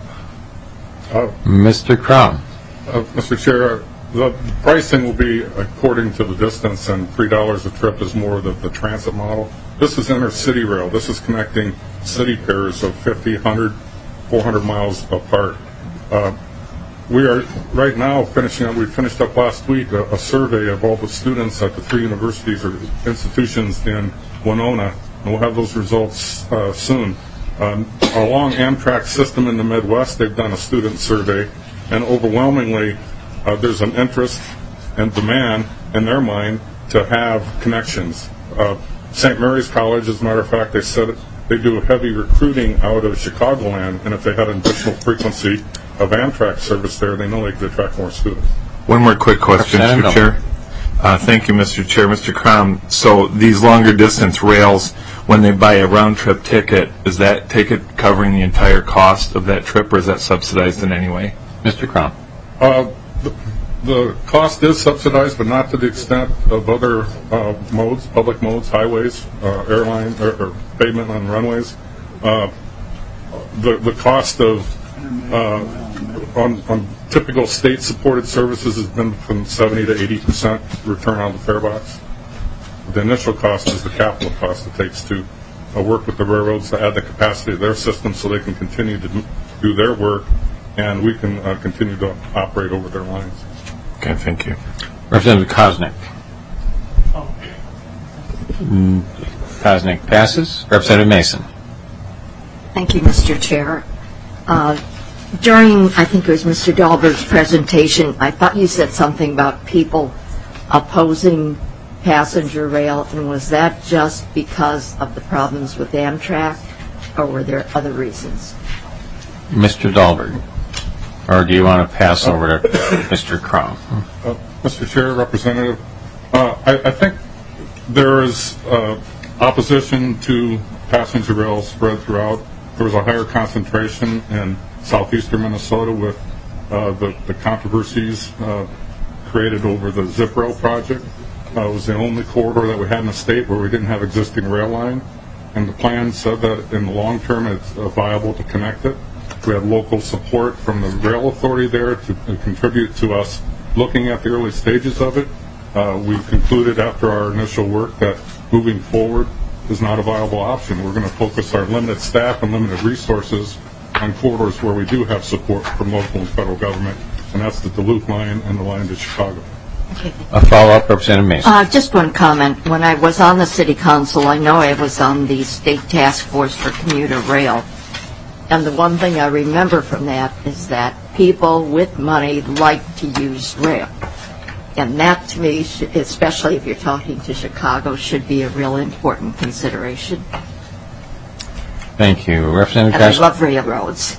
P: Uh,
A: Mister Crom.
P: Uh, Mister Chair, the pricing will be according to the distance, and three dollars a trip is more the, the transit model. This is intercity rail. This is connecting city pairs of fifty, one hundred, four hundred miles apart. Uh, we are right now finishing up, we finished up last week a, a survey of all the students at the three universities or institutions in Winona, and we'll have those results uh, soon. Um, along Amtrak's system in the Midwest, they've done a student survey, and overwhelmingly, uh, there's an interest and demand in their mind to have connections. Uh, Saint Mary's College, as a matter of fact, they said it, they do heavy recruiting out of Chicagoland, and if they had an additional frequency of Amtrak service there, they know they could attract more students.
T: One more quick question, Mister Chair. Uh, thank you, Mister Chair. Mister Crom, so these longer distance rails, when they buy a round trip ticket, is that ticket covering the entire cost of that trip, or is that subsidized in any way?
A: Mister Crom.
P: Uh, the, the cost is subsidized, but not to the extent of other uh, modes, public modes, highways, uh, airline, or, or pavement on runways. Uh, the the cost of uh, on, on typical state-supported services has been from seventy to eighty percent return on the fare box. The initial cost is the capital cost it takes to uh, work with the railroads to add the capacity of their system so they can continue to do their work, and we can uh, continue to operate over their lines.
T: Okay, thank you.
A: Representative Koznick. Mm, Koznick passes. Representative Mason.
U: Thank you, Mister Chair. Uh, during, I think it was Mister Dahlberg's presentation, I thought you said something about people opposing passenger rail, and was that just because of the problems with Amtrak, or were there other reasons?
A: Mister Dahlberg. Or do you want to pass over to Mister Crom?
P: Uh, Mister Chair, Representative, uh, I, I think there is uh, opposition to passenger rail spread throughout. There was a higher concentration in southeastern Minnesota with uh, the, the controversies uh, created over the Zip Rail project. Uh, it was the only corridor that we had in the state where we didn't have existing rail line, and the plan said that in the long term it's uh, viable to connect it. We had local support from the rail authority there to uh, contribute to us looking at the early stages of it. Uh, we concluded after our initial work that moving forward is not a viable option. We're going to focus our limited staff and limited resources on corridors where we do have support from local and federal government, and that's the Duluth line and the line to Chicago.
A: A follow-up, Representative Mason.
U: Uh, just one comment. When I was on the City Council, I know I was on the State Task Force for Commuter Rail. And the one thing I remember from that is that people with money like to use rail. And that, to me, especially if you're talking to Chicago, should be a real important consideration.
A: Thank you. Representative
U: And I
A: Koznick.
U: love railroads.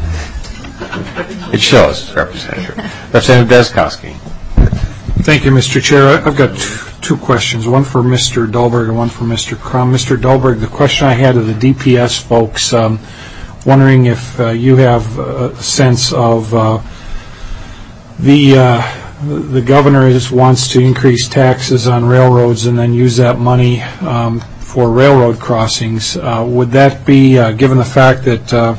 A: It shows, Representative. Representative Deskowski.
N: Thank you, Mister Chair. I've got two questions, one for Mister Dahlberg and one for Mister Crom. Mister Dahlberg, the question I had of the D P S folks, um, wondering if uh, you have a sense of uh, the uh, the governor just wants to increase taxes on railroads and then use that money um, for railroad crossings. Uh, would that be, uh, given the fact that uh,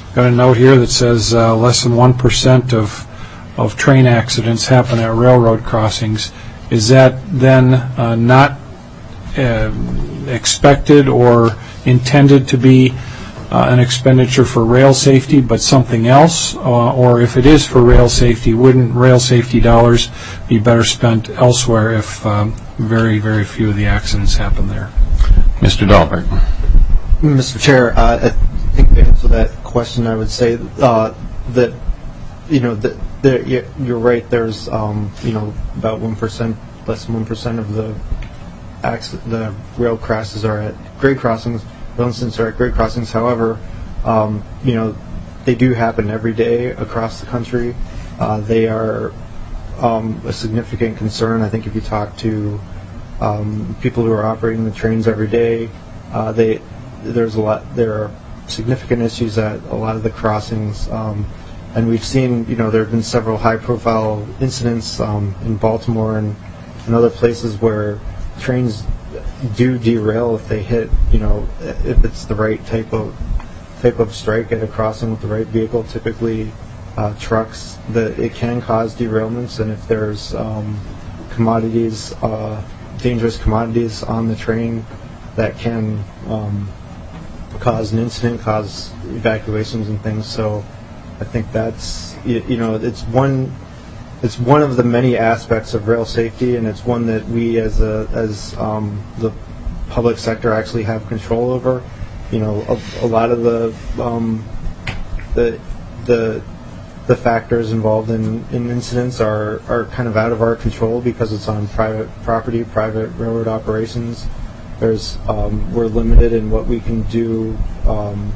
N: got a note here that says uh, less than one percent of of train accidents happen at railroad crossings. Is that then uh, not uh, expected or intended to be uh, an expenditure for rail safety, but something else? Uh, or if it is for rail safety, wouldn't rail safety dollars be better spent elsewhere if um, very, very few of the accidents happen there?
A: Mister Dahlberg.
Q: Mister Chair, uh, I think to answer that question, I would say uh, that, you know, that there, you're right, there's, um, you know, about one percent, less than one percent of the acc- the rail crosses are at grade crossings, rail incidents are at grade crossings. However, um, you know, they do happen every day across the country. Uh, they are um, a significant concern. I think if you talk to um, people who are operating the trains every day, uh, they there's a lot, there are significant issues at a lot of the crossings. Um, And we've seen, you know, there have been several high-profile incidents um, in Baltimore and, and other places where trains do derail if they hit, you know, if it's the right type of type of strike at a crossing with the right vehicle, typically uh, trucks, that it can cause derailments. And if there's um, commodities, uh, dangerous commodities on the train, that can um, cause an incident, cause evacuations and things. So I think that's, you, you know, it's one, it's one of the many aspects of rail safety, and it's one that we as a as um, the public sector actually have control over. You know, a, a lot of the um, the the the factors involved in, in incidents are, are kind of out of our control because it's on private property, private railroad operations. There's um, we're limited in what we can do um,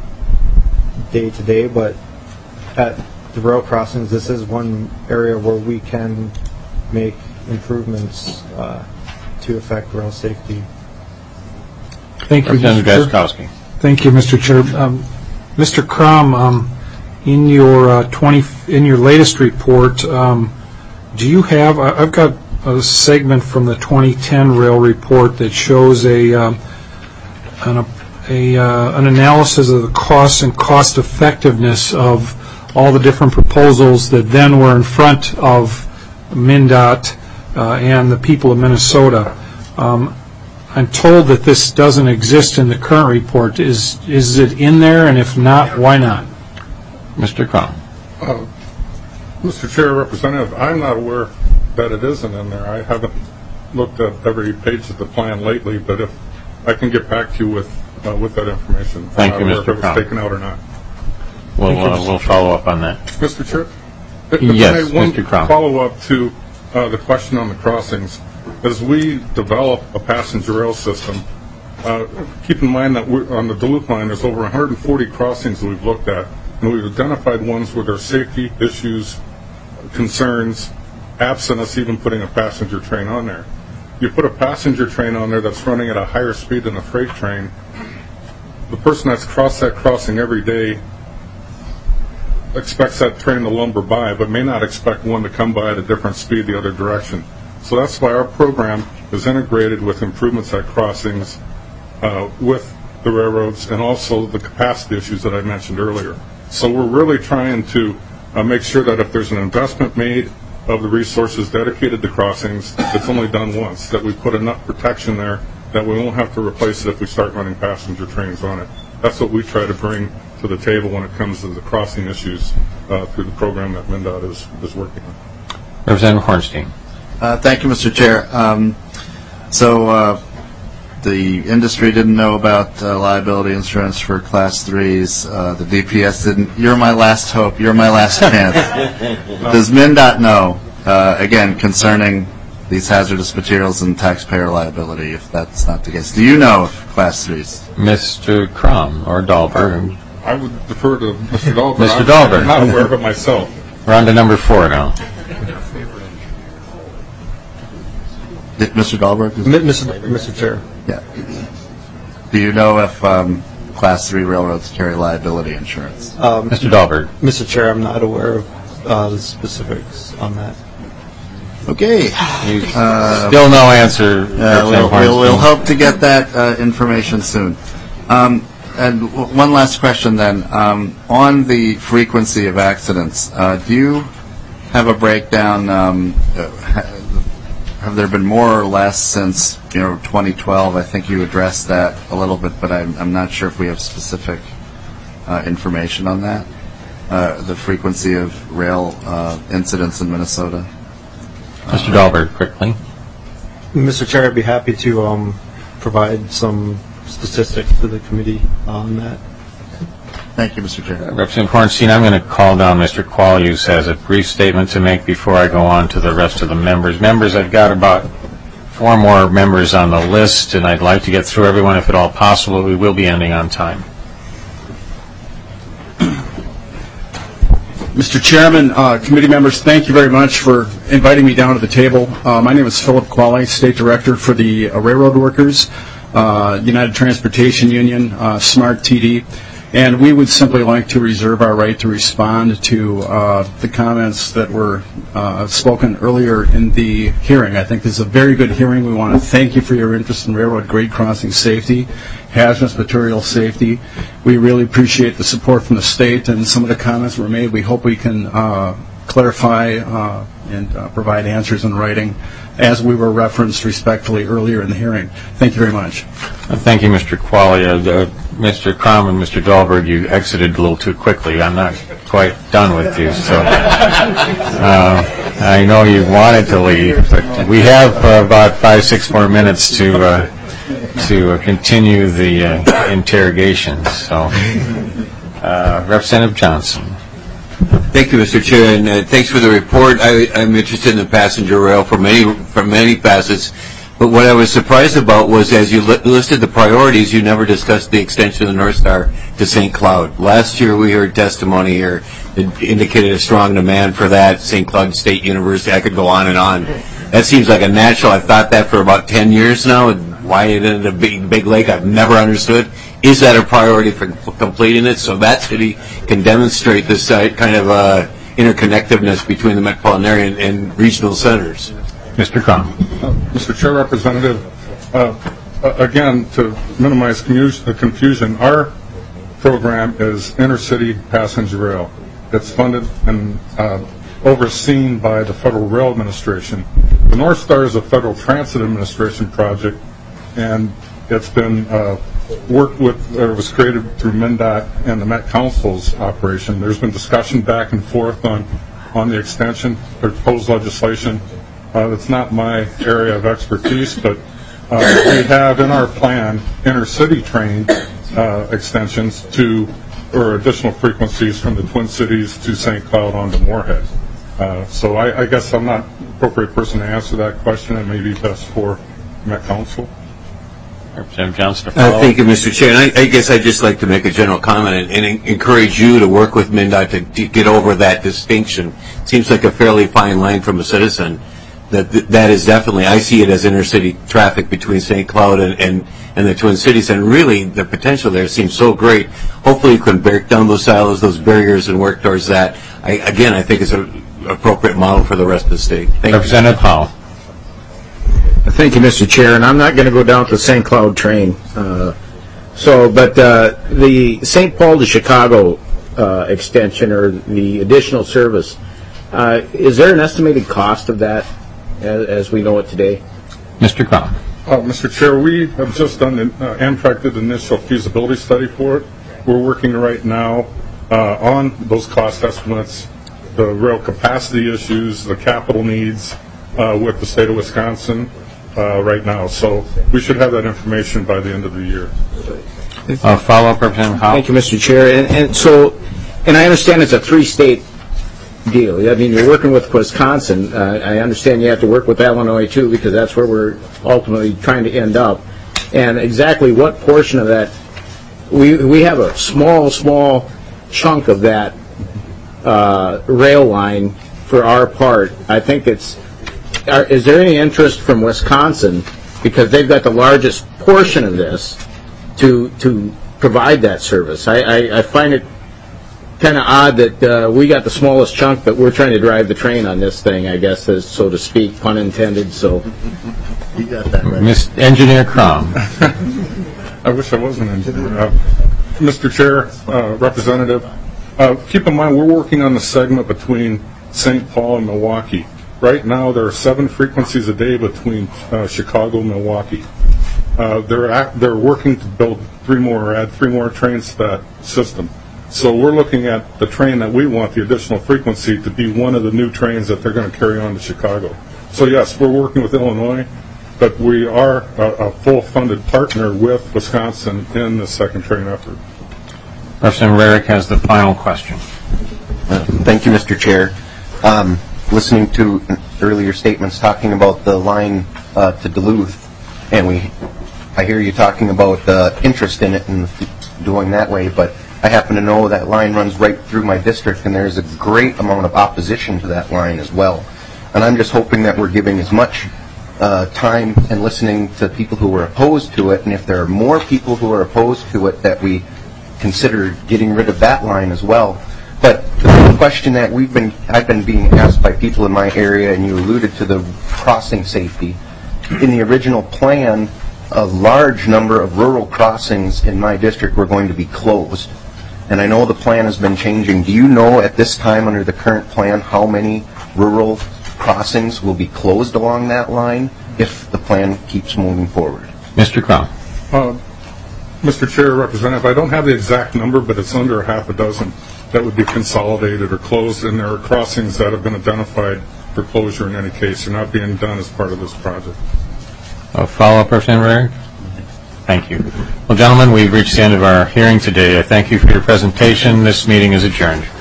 Q: day to day, but at the rail crossings, this is one area where we can make improvements uh, to affect rail safety.
N: Thank you, Mister Chair.
A: Gaskowski.
N: Thank you, Mister Chair. Um, Mister Crom, um, in your uh, twenty in your latest report, um, do you have? I, I've got a segment from the twenty ten rail report that shows a um, an a uh, an analysis of the costs and cost effectiveness of all the different proposals that then were in front of MnDOT uh, and the people of Minnesota. Um, I'm told that this doesn't exist in the current report. Is is it in there? And if not, why not?
A: Mister Crom.
P: Uh, Mister Chair, Representative, I'm not aware that it isn't in there. I haven't looked at every page of the plan lately, but if I can get back to you with uh, with that information.
A: Thank you, Mister
P: If it
A: Crom.
P: was taken out or not.
A: We'll,
P: Thank you,
A: uh,
P: Mister
A: we'll
P: Chair.
A: follow up on that.
P: Mister Chair? If
A: Yes,
P: I may, one
A: Mister Crom.
P: follow-up to uh, the question on the crossings. As we develop a passenger rail system, uh, keep in mind that we're, on the Duluth line, there's over one hundred forty crossings that we've looked at, and we've identified ones where there are safety issues, concerns, absent us even putting a passenger train on there. You put a passenger train on there that's running at a higher speed than a freight train, the person that's crossed that crossing every day expects that train to lumber by, but may not expect one to come by at a different speed the other direction. So that's why our program is integrated with improvements at crossings uh, with the railroads and also the capacity issues that I mentioned earlier. So we're really trying to uh, make sure that if there's an investment made of the resources dedicated to crossings, it's only done once, that we put enough protection there that we won't have to replace it if we start running passenger trains on it. That's what we try to bring to the table when it comes to the crossing issues uh, through the program that MnDOT is, is working on.
A: Representative Hornstein.
G: Uh, thank you, Mister Chair. Um, so uh, the industry didn't know about uh, liability insurance for Class threes. Uh, the D P S didn't. You're my last hope. You're my last chance. Does MnDOT know, uh, again, concerning these hazardous materials and taxpayer liability, if that's not the case? Do you know of Class threes?
A: Mister Crom or Dahlberg?
P: I would defer to Mister Dahlberg.
A: Mister
P: I'm-
A: Dahlberg.
P: I'm not aware of it myself.
A: We're on to number four now.
G: Did Mister Dahlberg?
Q: Mister Mister Chair.
G: Yeah. Do you know if um, Class three railroads carry liability insurance?
Q: Um,
A: Mister Dahlberg.
Q: Mister Chair, I'm not aware of uh, the specifics on that.
G: Okay. Uh,
A: Still no answer.
G: Uh, we'll, we'll, we'll hope to get that uh, information soon. Um, and w- one last question then. Um, on the frequency of accidents, uh, do you have a breakdown? Um, uh, ha- have there been more or less since you know twenty twelve? I think you addressed that a little bit, but I'm, I'm not sure if we have specific uh, information on that. Uh, the frequency of rail uh, incidents in Minnesota.
A: Mister Dahlberg, quickly.
Q: Mister Chair, I'd be happy to um, provide some statistics to the committee on that.
G: Thank you, Mister Chair.
A: Uh, Representative Hornstein, I'm going to call down Mister Qualius has a brief statement to make before I go on to the rest of the members. Members, I've got about four more members on the list, and I'd like to get through everyone if at all possible. We will be ending on time.
C: Mister Chairman, uh, committee members, thank you very much for inviting me down to the table. Uh, my name is Philip Qualley, State Director for the uh, Railroad Workers, uh, United Transportation Union, uh, SMART T D, and we would simply like to reserve our right to respond to uh, the comments that were uh, spoken earlier in the hearing. I think this is a very good hearing. We want to thank you for your interest in railroad grade crossing safety, hazardous material safety. We really appreciate the support from the state, and some of the comments were made. We hope we can uh, clarify uh, and uh, provide answers in writing as we were referenced respectfully earlier in the hearing. Thank you very much.
A: Uh, thank you, Mister Qualley. Uh, Mister Crom and Mister Dahlberg, you exited a little too quickly. I'm not quite done with you, so uh, I know you wanted to leave, but we have uh, about five, six more minutes to uh, to uh, continue the uh, interrogations. So, uh, Representative Johnson.
J: Thank you, Mister Chair, and uh, thanks for the report. I, I'm interested in the passenger rail for many from many facets. But what I was surprised about was, as you li- listed the priorities, you never discussed the extension of the North Star to Saint Cloud. Last year, we heard testimony here that indicated a strong demand for that. Saint Cloud State University. I could go on and on. That seems like a natural. I've thought that for about ten years now. And why it ended up being Big Lake, I've never understood. Is that a priority for completing it so that city can demonstrate this uh, kind of uh, interconnectiveness between the metropolitan area and, and regional centers?
A: Mister Crom.
P: Uh, Mister Chair, Representative, uh, uh, again, to minimize commu- confusion, our program is intercity passenger rail. It's funded and uh, overseen by the Federal Rail Administration. The North Star is a Federal Transit Administration project, and it's been uh, worked with, or was created through MnDOT and the Met Council's operation. There's been discussion back and forth on, on the extension, proposed legislation. Uh, that's not my area of expertise, but uh, we have in our plan intercity train uh, extensions to, or additional frequencies from the Twin Cities to Saint Cloud on to Moorhead. Uh, so I, I guess I'm not the appropriate person to answer that question. It may be best for Met Council.
A: Representative Johnson.
J: Uh, thank you, Mister Chair. And I, I guess I'd just like to make a general comment and, and encourage you to work with MnDOT to, to get over that distinction. It seems like a fairly fine line from a citizen. That that is definitely, I see it as intercity traffic between Saint Cloud and, and, and the Twin Cities, and really the potential there seems so great. Hopefully you can break down those silos, those barriers, and work towards that. I, again, I think it's an appropriate model for the rest of the state. Thank
A: Representative
J: you.
A: Powell.
V: Thank you, Mister Chair, and I'm not going to go down to the Saint Cloud train. Uh, so, but uh, the Saint Paul to Chicago uh, extension, or the additional service, uh, is there an estimated cost of that as, as we know it today?
A: Mister Crom.
P: Uh, Mister Chair, we have just done, the, uh, Amtrak did the initial feasibility study for it. We're working right now uh, on those cost estimates, the rail capacity issues, the capital needs uh, with the state of Wisconsin uh, right now. So we should have that information by the end of the year.
A: Uh, follow-up, Representative Powell.
V: Thank you, Mister Chair. And, and so, and I understand it's a three-state deal. I mean, you're working with Wisconsin. Uh, I understand you have to work with Illinois, too, because that's where we're ultimately trying to end up. And exactly what portion of that, we we have a small, small chunk of that uh, rail line for our part. I think it's, are, is there any interest from Wisconsin, because they've got the largest portion of this, to to provide that service? I, I, I find it kind of odd that uh, we got the smallest chunk, but we're trying to drive the train on this thing, I guess, as, so to speak, pun intended. So,
G: you got that right.
A: Mister Engineer Crom.
P: I wish I was an engineer. Uh, Mister Chair, uh, Representative, uh, keep in mind we're working on the segment between Saint Paul and Milwaukee. Right now there are seven frequencies a day between uh, Chicago and Milwaukee. Uh, they're act, they're working to build three more, or add three more trains to that system. So we're looking at the train that we want, the additional frequency, to be one of the new trains that they're going to carry on to Chicago. So yes, we're working with Illinois, but we are a, a full-funded partner with Wisconsin in the second train effort.
A: Representative Rarick has the final question.
B: Uh, thank you, Mister Chair. Um, listening to earlier statements talking about the line uh, to Duluth, and we, I hear you talking about the interest in it and doing that way, but I happen to know that line runs right through my district, and there's a great amount of opposition to that line as well. And I'm just hoping that we're giving as much uh, time and listening to people who are opposed to it, and if there are more people who are opposed to it, that we consider getting rid of that line as well. But the question that we've been, I've been being asked by people in my area, and you alluded to the crossing safety. In the original plan, a large number of rural crossings in my district were going to be closed. And I know the plan has been changing. Do you know at this time under the current plan how many rural crossings will be closed along that line if the plan keeps moving forward?
A: Mister Crum.
P: Uh, Mister Chair, Representative, I don't have the exact number, but it's under a half a dozen that would be consolidated or closed, and there are crossings that have been identified for closure in any case. They're not being done as part of this project.
A: A follow-up, Representative Rarick? Thank you. Well, gentlemen, we've reached the end of our hearing today. I thank you for your presentation. This meeting is adjourned.